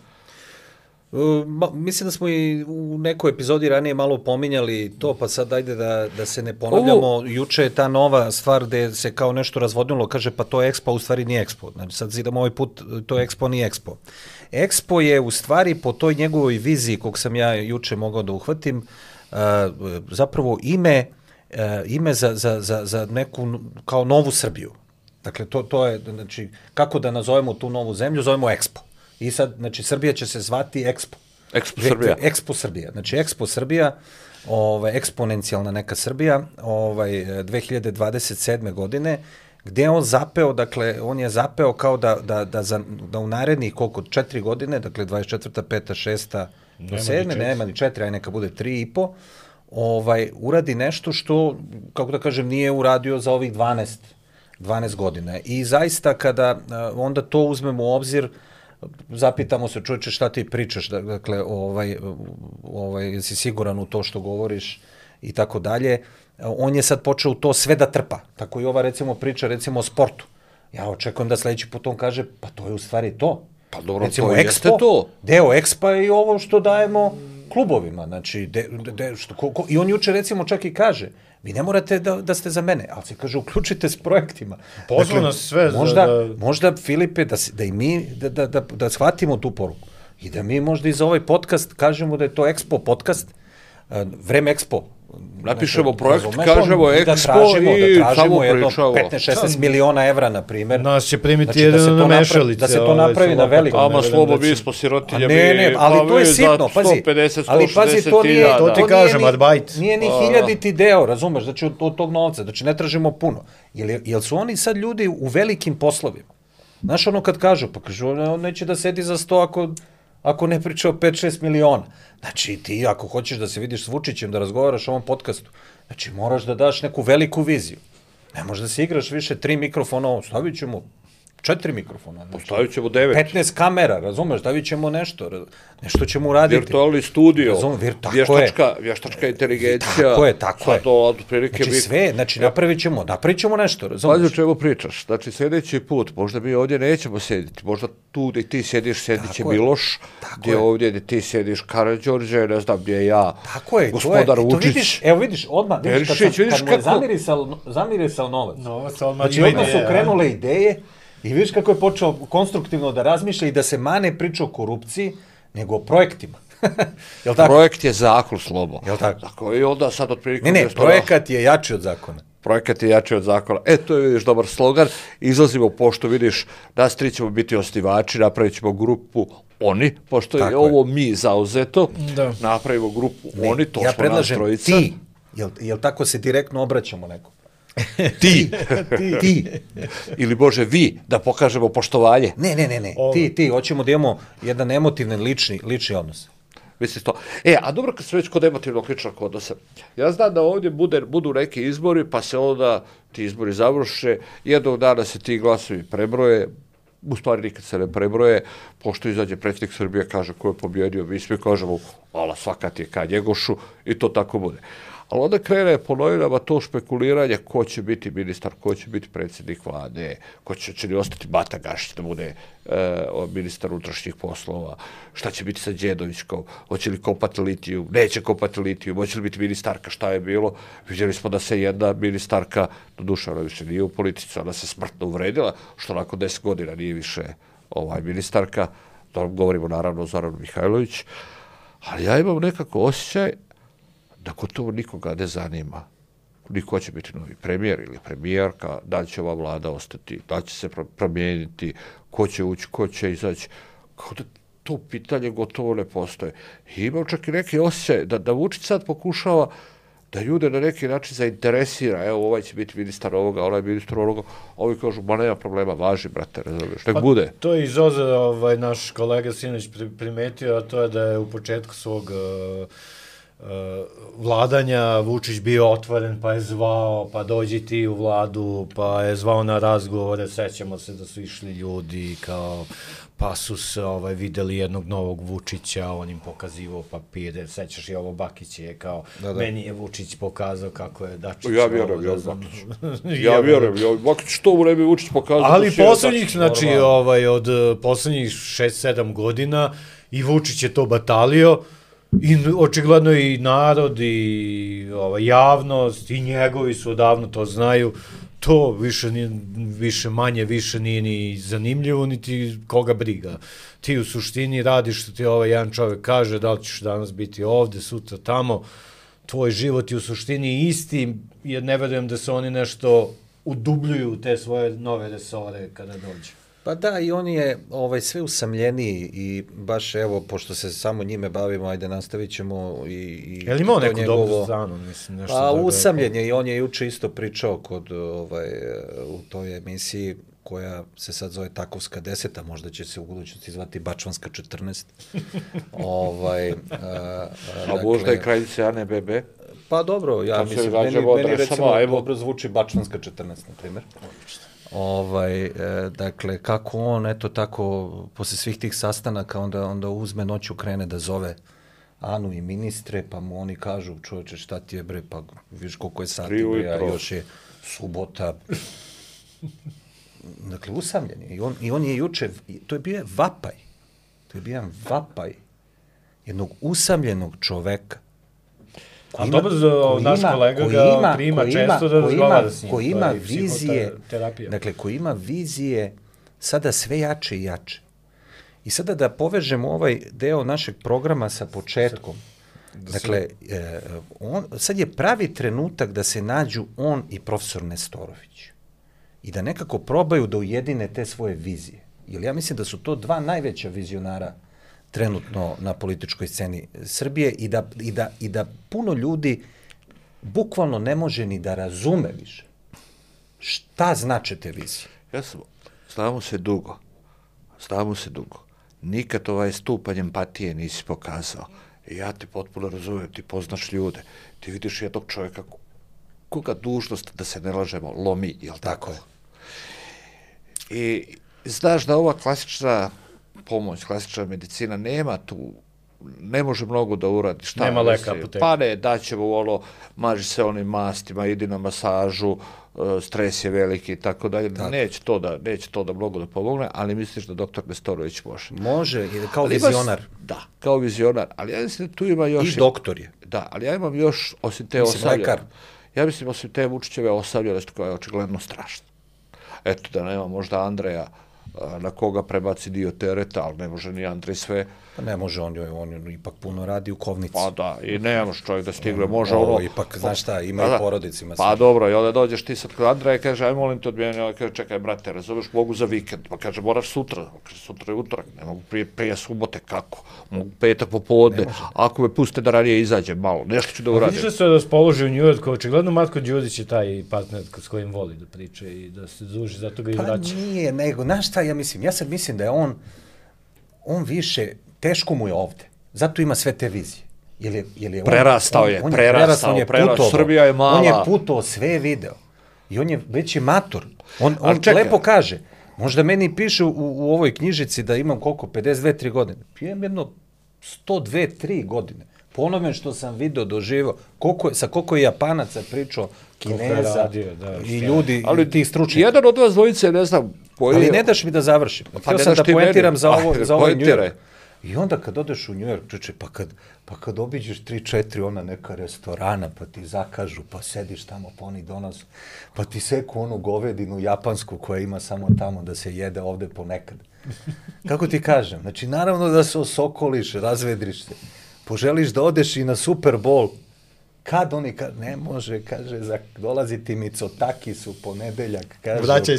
Mislim da smo i u nekoj epizodi ranije malo pominjali to, pa sad ajde da se ne ponavljamo. Juče je ta nova stvar gde se kao nešto razvodnilo, kaže pa to je Expo, u stvari nije Expo. Znači sad idemo ovaj put, to je Expo, nije Expo. Expo je u stvari po toj njegovoj viziji kog sam ja juče mogao da uhvatim, zapravo ime za neku kao novu Srbiju. Dakle, to je, znači, kako da nazovemo tu novu zemlju, zovemo Expo. I sad, znači, Srbija će se zvati Expo. Expo Srbija. Expo Srbija. Znači, Expo Srbija, eksponencijalna neka Srbija, 2027. godine, gde je on zapeo, dakle, on je zapeo kao da u narednih koliko, 4 godine, dakle, 24. 5. 6. do 7. nema ni 4, aj neka bude 3,5, uradi nešto što, kako da kažem, nije uradio za ovih 12 godina. I zaista kada onda to uzmemo u obzir, zapitamo se, čovječe, šta ti pričaš, dakle, jesi siguran u to što govoriš i tako dalje. On je sad počeo to sve da trpa. Tako i ova, recimo, priča, recimo, o sportu. Ja očekujem da sledeći put on kaže, pa to je u stvari to. Pa dobro, recimo, to jeste to. Deo Expa je i ovo što dajemo klubovima. Znači, i on juče recimo čak i kaže, vi ne morate da ste za mene, ali se kaže, uključite s projektima. Pozvao nas sve možda, Filipe, da i mi, da shvatimo tu poruku. I da mi možda i za ovaj podcast kažemo da je to Expo podcast, Vreme Expo. Napišemo projekt, kažemo Expo i samo pričamo. 15-16 miliona evra, na primjer. Nas će primiti jedino na mešalice. Da se to napravi na veliko. Ama slobo, mi smo sirotinja. Ne, ali to je sitno, pazi. 150, ali pazi, to nije, to ti kažem, arbajt. Nije ni 1000 deo, razumeš, znači od tog novca, znači ne tražimo puno. Jel su oni sad ljudi u velikim poslovima? Znaš ono kad kažu, pa kažu, on neće da sedi za 100 ako ne priča o 5-6 miliona. Znači, ti ako hoćeš da se vidiš s Vučićem, da razgovaraš o ovom podcastu, znači, moraš da daš neku veliku viziju. Ne možeš da se igraš više 3 mikrofona, stavit ćemo 4 mikrofona. Postavit ćemo 9. 15 kamera, razumeš, stavit ćemo nešto ćemo uraditi. Virtualni studio, vještačka inteligencija. Tako je. Znači, sve, napravit ćemo nešto, razumeš. Pazi o čemu pričaš, znači, sljedeći put, možda mi ovdje nećemo sediti, možda tu gdje ti sediš, sedit će Miloš, gdje ovdje gdje ti sediš Karađorđe, ne znam gdje ja, gospodar Vučić. Evo vidiš, odmah, kad mu je zamirisal novac. Znači, odmah su krenule ideje. I vidiš kako je počeo konstruktivno da razmišlja i da se mane priča o korupciji, nego o projektima. Jel tako? Projekt je zakon, Slobo. Jel tako? Tako i onda sad otprilike... Ne, projekat je jači od zakona. Projekat je jači od zakona. To je, vidiš, dobar slogan. Izlazimo, pošto vidiš, nas 3 ćemo biti osnivači, napravit ćemo grupu oni, pošto je ovo mi zauzeto, napravimo grupu oni, to smo nas trojica. Ja predlažem ti, jel tako se direktno obraćamo nekom? Ti. Ili Bože, vi, da pokažemo poštovanje. Ne. Ti, hoćemo da imamo jedan emotivni, lični odnos. Misliš to? A dobro, kad se već kod emotivnog ličnog odnosa. Ja znam da ovdje budu neki izbori, pa se onda ti izbori završe, jednog dana se ti glasovi prebroje, u stvari nikad se ne prebroje, pošto izađe predsjednik Srbije, kaže ko je pobjedio, mi svi kažemo, ala svaka ti je ka Njegošu, i to tako bude. Ali onda krene po novinama to špekuliranje ko će biti ministar, ko će biti predsjednik vlade, ko će li ostati Bata Gašić da bude ministar unutrašnjih poslova, šta će biti sa Đedovićkom, hoće li kopati litijum, neće kopati litijum, hoće li biti ministarka, šta je bilo. Vidjeli smo da se jedna ministarka, doduše ona više nije u politici, ona se smrtno uvredila, što nakon 10 godina nije više ministarka, to govorimo naravno o Zoranu Mihajlović, ali ja imam nekako osjećaj da gotovo nikoga ne zanima ko će biti novi premijer ili premijerka, da li će ova vlada ostati, da li će se promijeniti, ko će ući, ko će izaći. Kao da to pitanje gotovo ne postoje. I imam čak i neki osjećaj da Vučić sad pokušava da ljude na neki način zainteresira. Evo, ovaj će biti ministar ovoga, onaj ministar ovoga. Ovi kažu, ma nema problema, važi, brate, razumiješ, nek bude. To je iz Oza naš kolega sinoć primetio, a to je da je u početku svog vladanja Vučić bio otvoren, pa je zvao, pa dođi ti u vladu, pa je zvao na razgovore, sećamo se da su išli ljudi kao pa su se videli jednog novog Vučića, on im pokazivao papire, sećaš i ovo Bakić je kao, meni je Vučić pokazao kako je Dačić. Ja vjerujem, Bakić što u ne bi Vučić pokazao. Ali poslednjih, znači od poslednjih 6-7 godina i Vučić je to batalio, i očigledno i narod i javnost i njegovi su odavno to znaju, to više nije ni zanimljivo, niti koga briga. Ti u suštini radiš što ti jedan čovjek kaže, da li ćeš danas biti ovde, sutra tamo, tvoj život je u suštini isti, jer ne verujem da se oni nešto udubljuju u te svoje nove resore kada dođe. Pa da, i on je sve usamljeniji i baš evo, pošto se samo njime bavimo, ajde nastavit ćemo i je li imao neku dobru stranu, mislim, nešto? Pa usamljen je i on je juče isto pričao u toj emisiji koja se sad zove Takovska 10, a možda će se u budućnosti zvati Bačvanska 14. A možda i kraljice Ane Bebe? Pa dobro, ja mislim, meni recimo dobro zvuči Bačvanska 14, na primjer. Dakle, kako on, eto tako, posle svih tih sastanaka, onda uzme noću, krene da zove Anu i ministre, pa mu oni kažu, čovječe, šta ti je bre, pa viš koliko je sati, bre, a još je subota. dakle, usamljen je. I on je juče, to je bio vapaj. To je bio jedan vapaj jednog usamljenog čoveka. A dobro, naš kolega ga prima često da razgovara s njim. Koji ima vizije, dakle, koji ima vizije sada sve jače i jače. I sada da povežemo ovaj deo našeg programa sa početkom. Dakle, sad je pravi trenutak da se nađu on i profesor Nestorović. I da nekako probaju da ujedine te svoje vizije. Jer ja mislim da su to dva najveća vizionara trenutno na političkoj sceni Srbije i da puno ljudi bukvalno ne može ni da razume više šta znače te vizije. Znamo se dugo. Nikad ovaj stupanj empatije nisi pokazao. I ja te potpuno razumem, ti poznaš ljude, ti vidiš jednog čovjeka koga dužnost, da se ne lažemo, lomi, jel tako? I znaš da ova klasična pomoć, klasična medicina nema tu, ne može mnogo da uradi. Šta nema leka apoteka. Pa ne, daćemo maži se onim mastima, idi na masažu, stres je veliki i tako dalje. Neće to da mnogo da pomogne, ali misliš da doktor Nestorović može. Može, kao vizionar. Da, kao vizionar, ali ja mislim da tu ima još... I doktor je. Da, ali ja imam još, osim te osamljenosti. Ja mislim, osim te Vučićeve osamljenosti koja je očigledno strašna. Eto, da nema možda Andreja na koga prebaci dio tereta, ali ne može ni Andrej sve. Pa ne može, on ipak puno radi u Kovnici. Pa da, i nemaš čovjek da stigne, može ipak, znaš šta, ima i porodicima. Pa dobro, i onda dođeš ti sad kod Andreja i kaže, aj molim te od mene, onda kaže, čekaj brate, razumeš, mogu za vikend, pa kaže, moraš sutra, kaže, sutra je utorak, ne mogu prije subote, kako, mogu petak popodne, ako me puste da ranije izađem malo, nešto ću da uradim. Vidiš da se raspoloži u Njujorku, očigledno Matko Đurić je taj partner s kojim voli da priča i da se druži, zato ga i vraća. Pa nije, nego, znaš šta ja sad mislim da je on više, teško mu je ovde. Zato ima sve te vizije. Prerastao je, Srbija je mala. On je putovao, sve je video. I on je već mator. On lepo kaže, možda meni piše u ovoj knjižici da imam koliko, 52-3 godine. Imam jedno 102-3 godine. Po onome što sam video, doživao, sa koliko je Japanaca pričao, Kineza i ljudi, i tih stručnika. Jedan od vas dvojice, ne znam, ali ne daš mi da završim. Htio sam da poentiram za ovaj New York. I onda kad odeš u New York, čuče, pa kad obiđeš 3-4 ona neka restorana, pa ti zakažu, pa sediš tamo, pa oni donose, pa ti seku onu govedinu japansku koja ima samo tamo da se jede ovde ponekad. Kako ti kažem? Znači, naravno da se osokoliš, razvedriš se, poželiš da odeš i na Super Bowl. Kad oni, ne može, kaže, dolazi ti Mitsotakis u ponedeljak, kaže,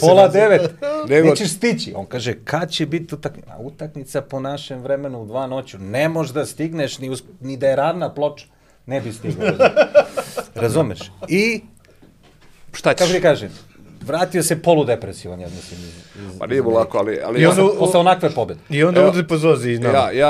8:30, nećeš stići. On kaže, kad će biti utakmica? Utakmica po našem vremenu u 2 noću. Ne možeš da stigneš, ni da je ravna ploča. Ne bi stigao. Razumeš? I, šta ćeš? Kako ti kažem, vratio se poludepresivan, ja mislim. Pa nije mu lako, ali... Posle onakve pobede. I onda udri po zozi.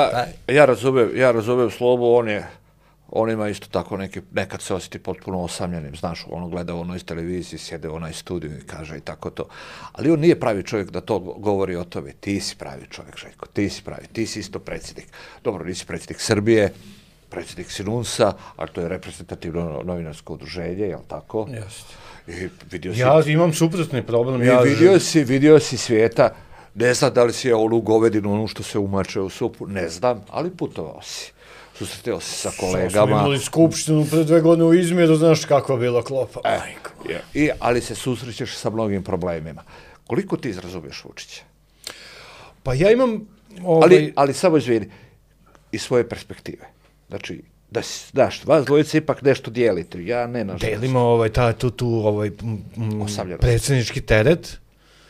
Ja razumem Slobu, on ima isto tako nekad se osjeti potpuno osamljenim, znaš, ono gleda ono iz televizije, sjede onaj studiju i kaže i tako to. Ali on nije pravi čovjek da to govori o tome. Ti si pravi čovjek, Željko, ti si isto predsjednik. Dobro, nisi predsjednik Srbije, predsjednik Sinunsa, ali to je reprezentativno novinarsko udruženje, jel tako? Jeste. Ja imam suprotni problem. Vidio si svijeta, ne znam da li si je onu govedinu, onu što se umače u supu, ne znam, ali putovao si. Susretio se sa kolegama. Smo imali skupštinu pre 2 godine u Izmiru, znaš kakva je bila klopa. Ali se susrećeš sa mnogim problemima. Koliko ti razumiješ Vučića? Pa ja imam... Ali samo izvini, iz svoje perspektive. Znači, znaš, vas dvojice ipak nešto dijelite, ja ne nažalost. Delimo predsjednički teret,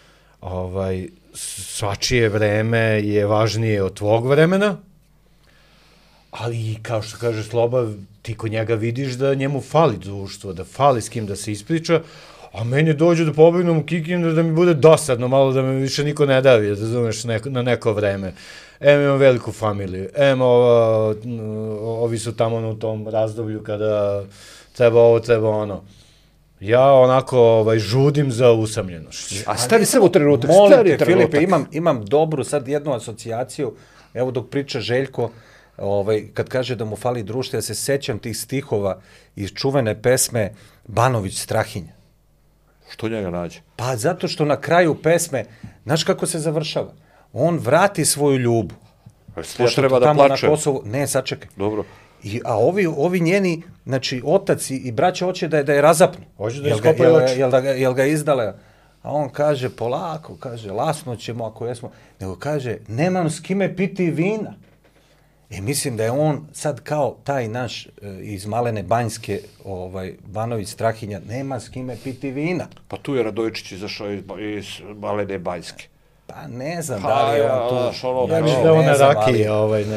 svačije vreme je važnije od tvog vremena, ali, kao što kaže Sloba, ti kod njega vidiš da njemu fali društvo, da fali s kim da se ispriča, a meni dođe da pobegnem u Kikindu da mi bude dosadno, malo da me više niko ne davi, da razumeš, na neko vreme. Imam veliku familiju, ovi su tamo u tom razdoblju kada treba ovo, treba ono. Ja onako žudim za usamljenošću. A stani se u trenutak. Molim te, Filipe, imam dobru sad jednu asocijaciju, evo dok priča Željko, kad kaže da mu fali društvo, ja se sećam tih stihova iz čuvene pesme Banović Strahinja. Što njega nađe? Pa zato što na kraju pesme, znaš kako se završava? On vrati svoju ljubu. Sluš, treba da plače. Ne, sačekaj. Dobro. A ovi njeni, znači, otac i braća hoće da je razapnu. Hoće da iskopaju oči. Jel ga izdale? A on kaže, polako, kaže, lasno ćemo ako jesmo. Nego kaže, nemam s kime piti vina. Mislim da je on sad kao taj naš iz Malene Banjske, Banović Strahinja, nema s kime piti vina. Pa tu je Radojičić izašao iz Malene Banjske. Pa ne znam da li je on tu. Ja mislim da on ne rakije.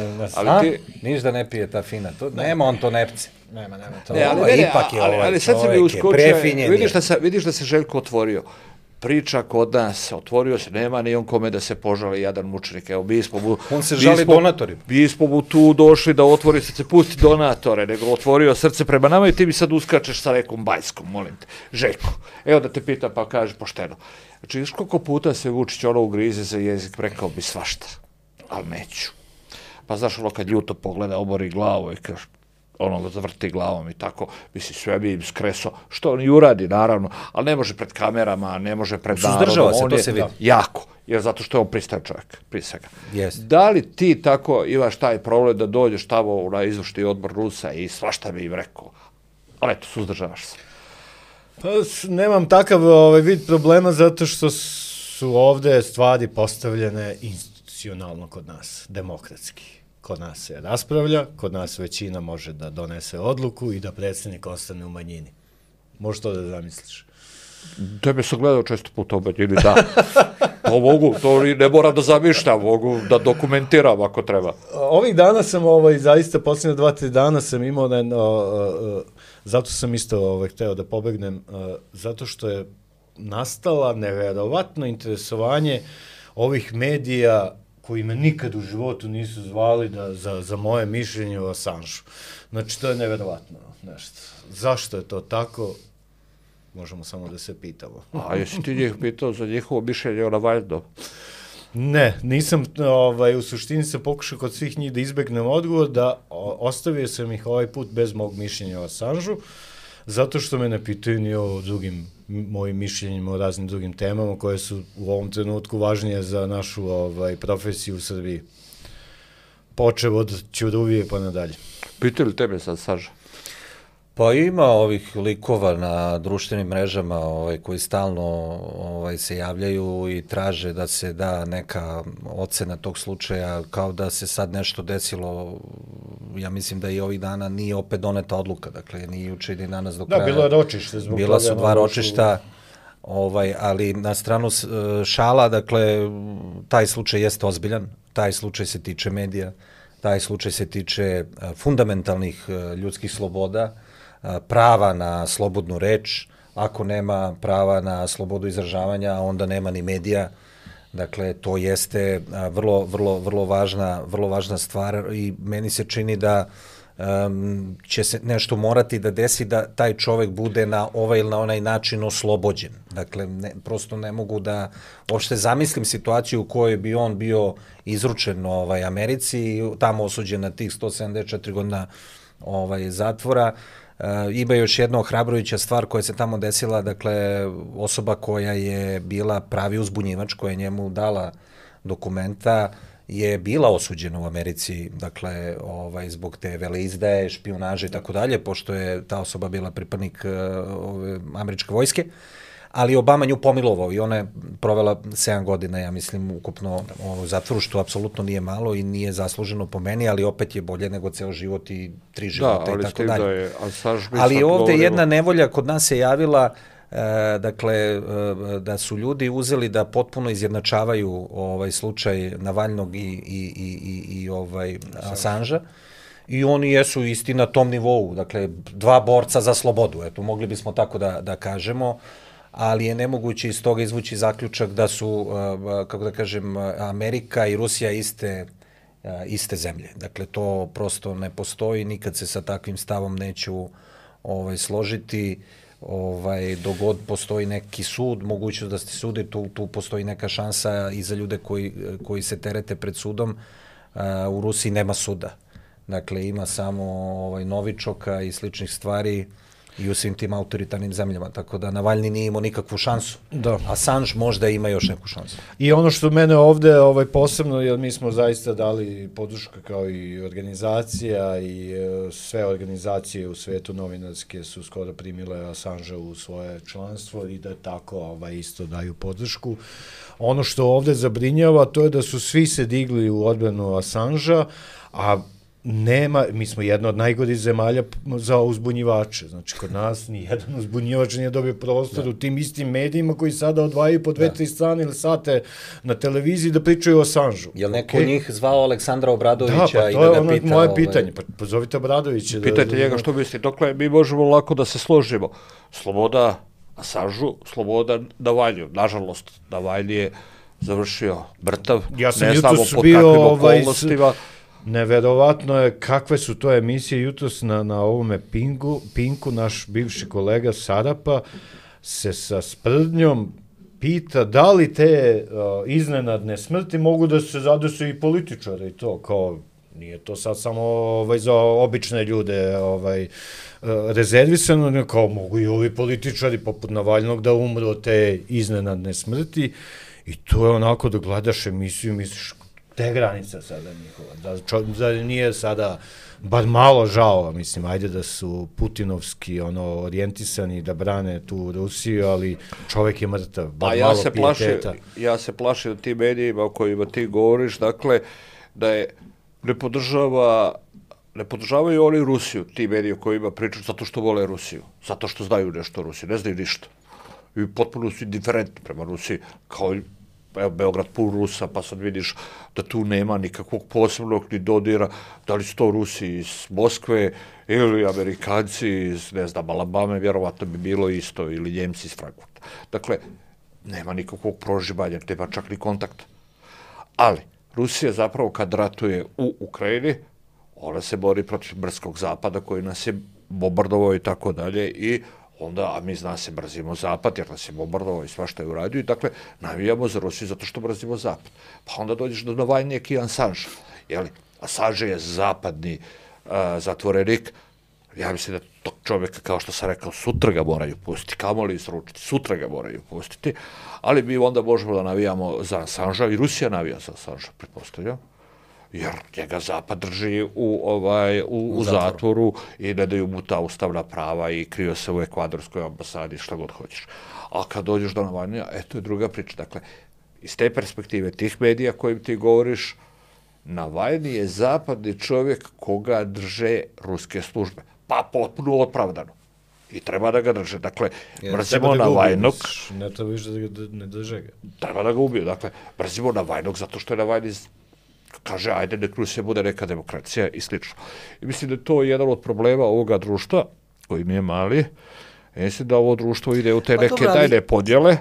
Ništa ne pije ta fina. Nema on to nepce. Nema to. Ali sad se mi uskočio, vidiš da se Željko otvorio. Priča kod nas, otvorio se, nema ni on kome da se požali jadan mučenik. Evo, on se žali donatorima. Mi smo mu tu došli da otvori srce, pusti donatore, nego otvorio srce prema nama i ti mi sad uskačeš sa nekom Bajskom, molim te. Željko, evo da te pita pa kaže pošteno. Znači, viš koliko puta se Vučić ugrize za jezik, rekao bi svašta, ali neću. Pa znaš kad ljuto pogleda, obori glavu i kaže, zavrti glavom i tako, misli, sve bi im skreso, što on i uradi, naravno, ali ne može pred kamerama, ne može pred narodom. Suzdržava se, to se vidi. Jako, jer zato što je on pristojan čovjek, prije svega. Yes. Da li ti tako imaš taj problem da dođeš tamo na izvršni odbor Rusa i svašta bi im rekao, ali eto, suzdržavaš se? Pa nemam takav vid problema zato što su ovde stvari postavljene institucionalno kod nas, demokratski. Kod nas se raspravlja, kod nas većina može da donese odluku i da predsjednik ostane u manjini. Možeš to da zamisliš? Tebe sam gledao često puta u manjini, da. To mogu, to ne moram da zamišljam, mogu da dokumentiram ako treba. Ovih dana sam, zaista posljednje 2-3 dana sam imao, zato sam isto hteo da pobegnem, zato što je nastala neverovatno interesovanje ovih medija koji me nikad u životu nisu zvali za moje mišljenje o Assange-u. Znači, to je neverovatno nešto. Zašto je to tako? Možemo samo da se pitamo. A jesi ti njih pitao za njihovo mišljenje o Navalnom? Ne, nisam, u suštini sam pokušao kod svih njih da izbegnem odgovor, da ostavio sam ih ovaj put bez mog mišljenja o Assange-u, zato što me ne pitaju ni o drugim mojim mišljenjima o raznim drugim temama koje su u ovom trenutku važnije za našu profesiju u Srbiji. Počeo od Ćuruvije pa nadalje. Pitaju li tebe sad, Saža? Pa ima ovih likova na društvenim mrežama koji stalno se javljaju i traže da se da neka ocena tog slučaja, kao da se sad nešto desilo. Ja mislim da i ovih dana nije opet doneta odluka, dakle ni juče ni danas do kraja. Da, bilo je ročište. Bila su 2 ročišta, ali na stranu šala, dakle, taj slučaj jeste ozbiljan, taj slučaj se tiče medija, taj slučaj se tiče fundamentalnih ljudskih sloboda, prava na slobodnu reč. Ako nema prava na slobodu izražavanja, onda nema ni medija. Dakle, to jeste vrlo važna stvar i meni se čini da će se nešto morati da desi da taj čovek bude na ovaj ili na onaj način oslobođen. Dakle, prosto ne mogu da uopšte zamislim situaciju u kojoj bi on bio izručen Americi i tamo osuđen na tih 174 godina zatvora. Ima još jedna ohrabrujuća stvar koja se tamo desila, dakle, osoba koja je bila pravi uzbunjivač, koja je njemu dala dokumenta, je bila osuđena u Americi, dakle, zbog te veleizdaje, špijunaže i tako dalje, pošto je ta osoba bila pripadnik američke vojske, ali Obama nju pomilovao i ona je provela 7 godina, ja mislim, ukupno u zatvoru, što apsolutno nije malo i nije zasluženo po meni, ali opet je bolje nego ceo život i 3 života i tako dalje. Ali ovde jedna nevolja kod nas se javila, dakle, da su ljudi uzeli da potpuno izjednačavaju slučaj Navalnog i Assange-a i oni jesu isti na tom nivou, dakle, 2 borca za slobodu, eto, mogli bismo tako da kažemo, ali je nemoguće iz toga izvući zaključak da su, kako da kažem, Amerika i Rusija iste zemlje. Dakle, to prosto ne postoji, nikad se sa takvim stavom neću složiti. Dok god postoji neki sud, mogućnost da se sudi, tu postoji neka šansa i za ljude koji se terete pred sudom. U Rusiji nema suda. Dakle, ima samo novičoka i sličnih stvari i u svim tim autoritarnim zemljama, tako da Navalni nije imao nikakvu šansu. Da. Assange možda ima još neku šansu. I ono što mene ovde posebno, jer mi smo zaista dali podršku kao i organizacija i sve organizacije u svetu novinarske su skoro primile Assangea u svoje članstvo i da tako isto daju podršku. Ono što ovde zabrinjava, to je da su svi se digli u odbranu Assangea, a mi smo jedna od najgorih zemalja za uzbunjivače. Znači, kod nas ni jedan uzbunjivač nije dobio prostor u tim istim medijima koji sada odvajaju po 2-3 strane ili sate na televiziji da pričaju o Assangeu. Je li neko od njih zvao Aleksandra Obradovića i da ga pita? Da, pa to je moje pitanje. Pa pozovite Obradovića. Pitajte njega što misli. Dokle mi možemo lako da se složimo. Sloboda Assangeu, sloboda Navalniju. Nažalost, Navalni je završio mrtav. Ja sam ne jutros znamo pod bio kakvim okolnostima. Neverovatno je kakve su to emisije jutros na ovome Pinku, naš bivši kolega Sarapa se sa sprdnjom pita da li te iznenadne smrti mogu da se zadese i političare i to, kao nije to sad samo za obične ljude rezervisano, kao mogu i ovi političari poput Navalnog da umru od te iznenadne smrti i to je onako da gledaš emisiju i misliš te granica sada njihova, da nije sada bar malo žao, mislim, ajde da su putinovski orijentisani da brane tu Rusiju, ali čovek je mrtav, bar malo pijeteta. Ja se plašim da ti medijima o kojima ti govoriš, dakle, da je ne podržavaju oni Rusiju, ti mediji o kojima pričaju, zato što vole Rusiju, zato što znaju nešto o Rusiji, ne znaju ništa. I potpuno su indiferentni prema Rusiji, kao Beograd pun Rusa, pa sad vidiš da tu nema nikakvog posebnog ni dodira, da li su to Rusi iz Moskve ili Amerikanci iz, ne znam, Alabame, vjerovatno bi bilo isto, ili Njemci iz Frankfurta. Dakle, nema nikakvog proživanja, nema čak ni kontakta. Ali, Rusija zapravo kad ratuje u Ukrajini, ona se bori protiv mrskog zapada koji nas je bombardovao i tako dalje i onda, a mi zna se mrzimo zapad, jer nas je bombardovao i svašta je uradio i dakle, navijamo za Rusiju zato što mrzimo zapad. Pa onda dođeš do Navalnijeg i Assangea. Assange je zapadni zatvorenik. Ja mislim da tog čovjeka, kao što sam rekao, sutra ga moraju pustiti, kamoli izručiti, sutra ga moraju pustiti, ali mi onda možemo da navijamo za Assangea i Rusija navija za Assangea, pretpostavljam. Jer njega zapad drži u zatvoru i ne daju mu ta ustavna prava i krio se u ekvadorskoj ambasadi, šta god hoćeš. A kad dođeš do Navalnija, to je druga priča. Dakle, iz te perspektive tih medija kojim ti govoriš, Navalni je zapadni čovjek koga drže ruske službe. Pa potpuno opravdano. I treba da ga drže. Dakle, mrzimo Navalnog. Ne treba više da ne drže ga. Treba da ga ubiju. Dakle, mrzimo Navalnog zato što je Navalni kaže, ajde, nek Rusija bude neka demokracija i slično. I mislim da je to jedan od problema ovoga društva, koji nije mali. Mislim da ovo društvo ide u te neke tajne podjele,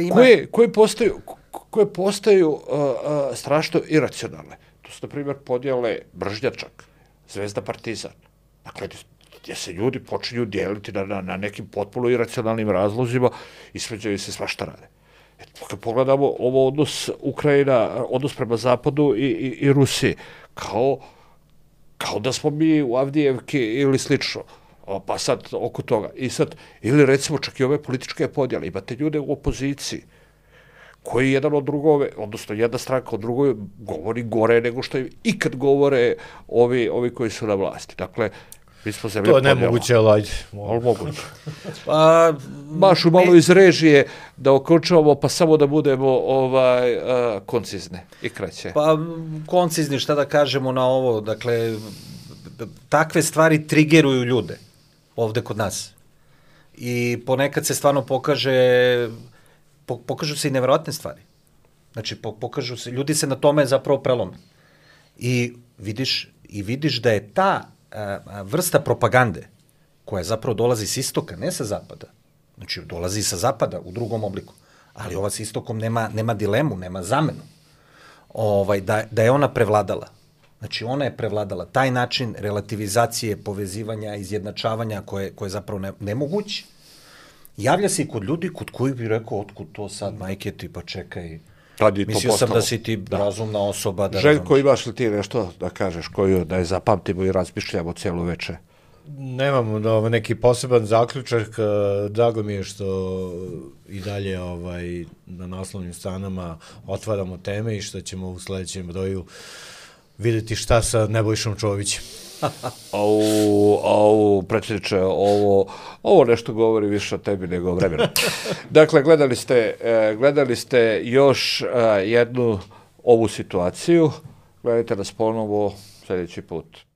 koje postaju strašno iracionalne. To su, na primjer, podjele Bržnjačak, Zvezda Partizan. Dakle, gdje se ljudi počinju dijeliti na nekim potpuno iracionalnim razlozima i svađaju se svašta rade. Kad pogledamo ovo odnos Ukrajina, odnos prema Zapadu i Rusiji, kao da smo mi u Avdijevki ili slično, pa sad oko toga. I sad, ili recimo čak i ove političke podjele, imate ljude u opoziciji, koji jedan od drugove, odnosno jedna stranka od drugoj govori gore nego što ikad govore ovi koji su na vlasti. Dakle, to je nemoguće, ali ajde. Ali moguće. Mašu malo iz režije da okončavamo, pa samo da budemo koncizni i kraće. Pa koncizni, šta da kažemo na ovo, dakle, takve stvari trigeruju ljude ovde kod nas. I ponekad se stvarno pokažu se i neverovatne stvari. Znači, pokažu se, ljudi se na tome zapravo prelome. I vidiš da je ta vrsta propagande koja zapravo dolazi s istoka, ne sa zapada, znači dolazi sa zapada u drugom obliku, ali ova s istokom nema dilemu, nema zamenu, da je ona prevladala. Znači ona je prevladala taj način relativizacije, povezivanja, izjednačavanja koje je zapravo nemoguće. Javlja se i kod ljudi kod koji bi rekao, otkud to sad, majke ti, pa čekaj, mislio sam da si ti razumna osoba. Željko, imaš li ti nešto da kažeš koju da je zapamtimo i razmišljamo cijelo veče? Nemam neki poseban zaključak, drago mi je što i dalje na naslovnim stranama otvaramo teme i što ćemo u sledećem broju videti šta sa Nebojšom Čovićem. Predsjedniče, ovo nešto govori više o tebi nego o vremenu. Dakle, gledali ste još jednu ovu situaciju. Gledajte nas ponovo sljedeći put.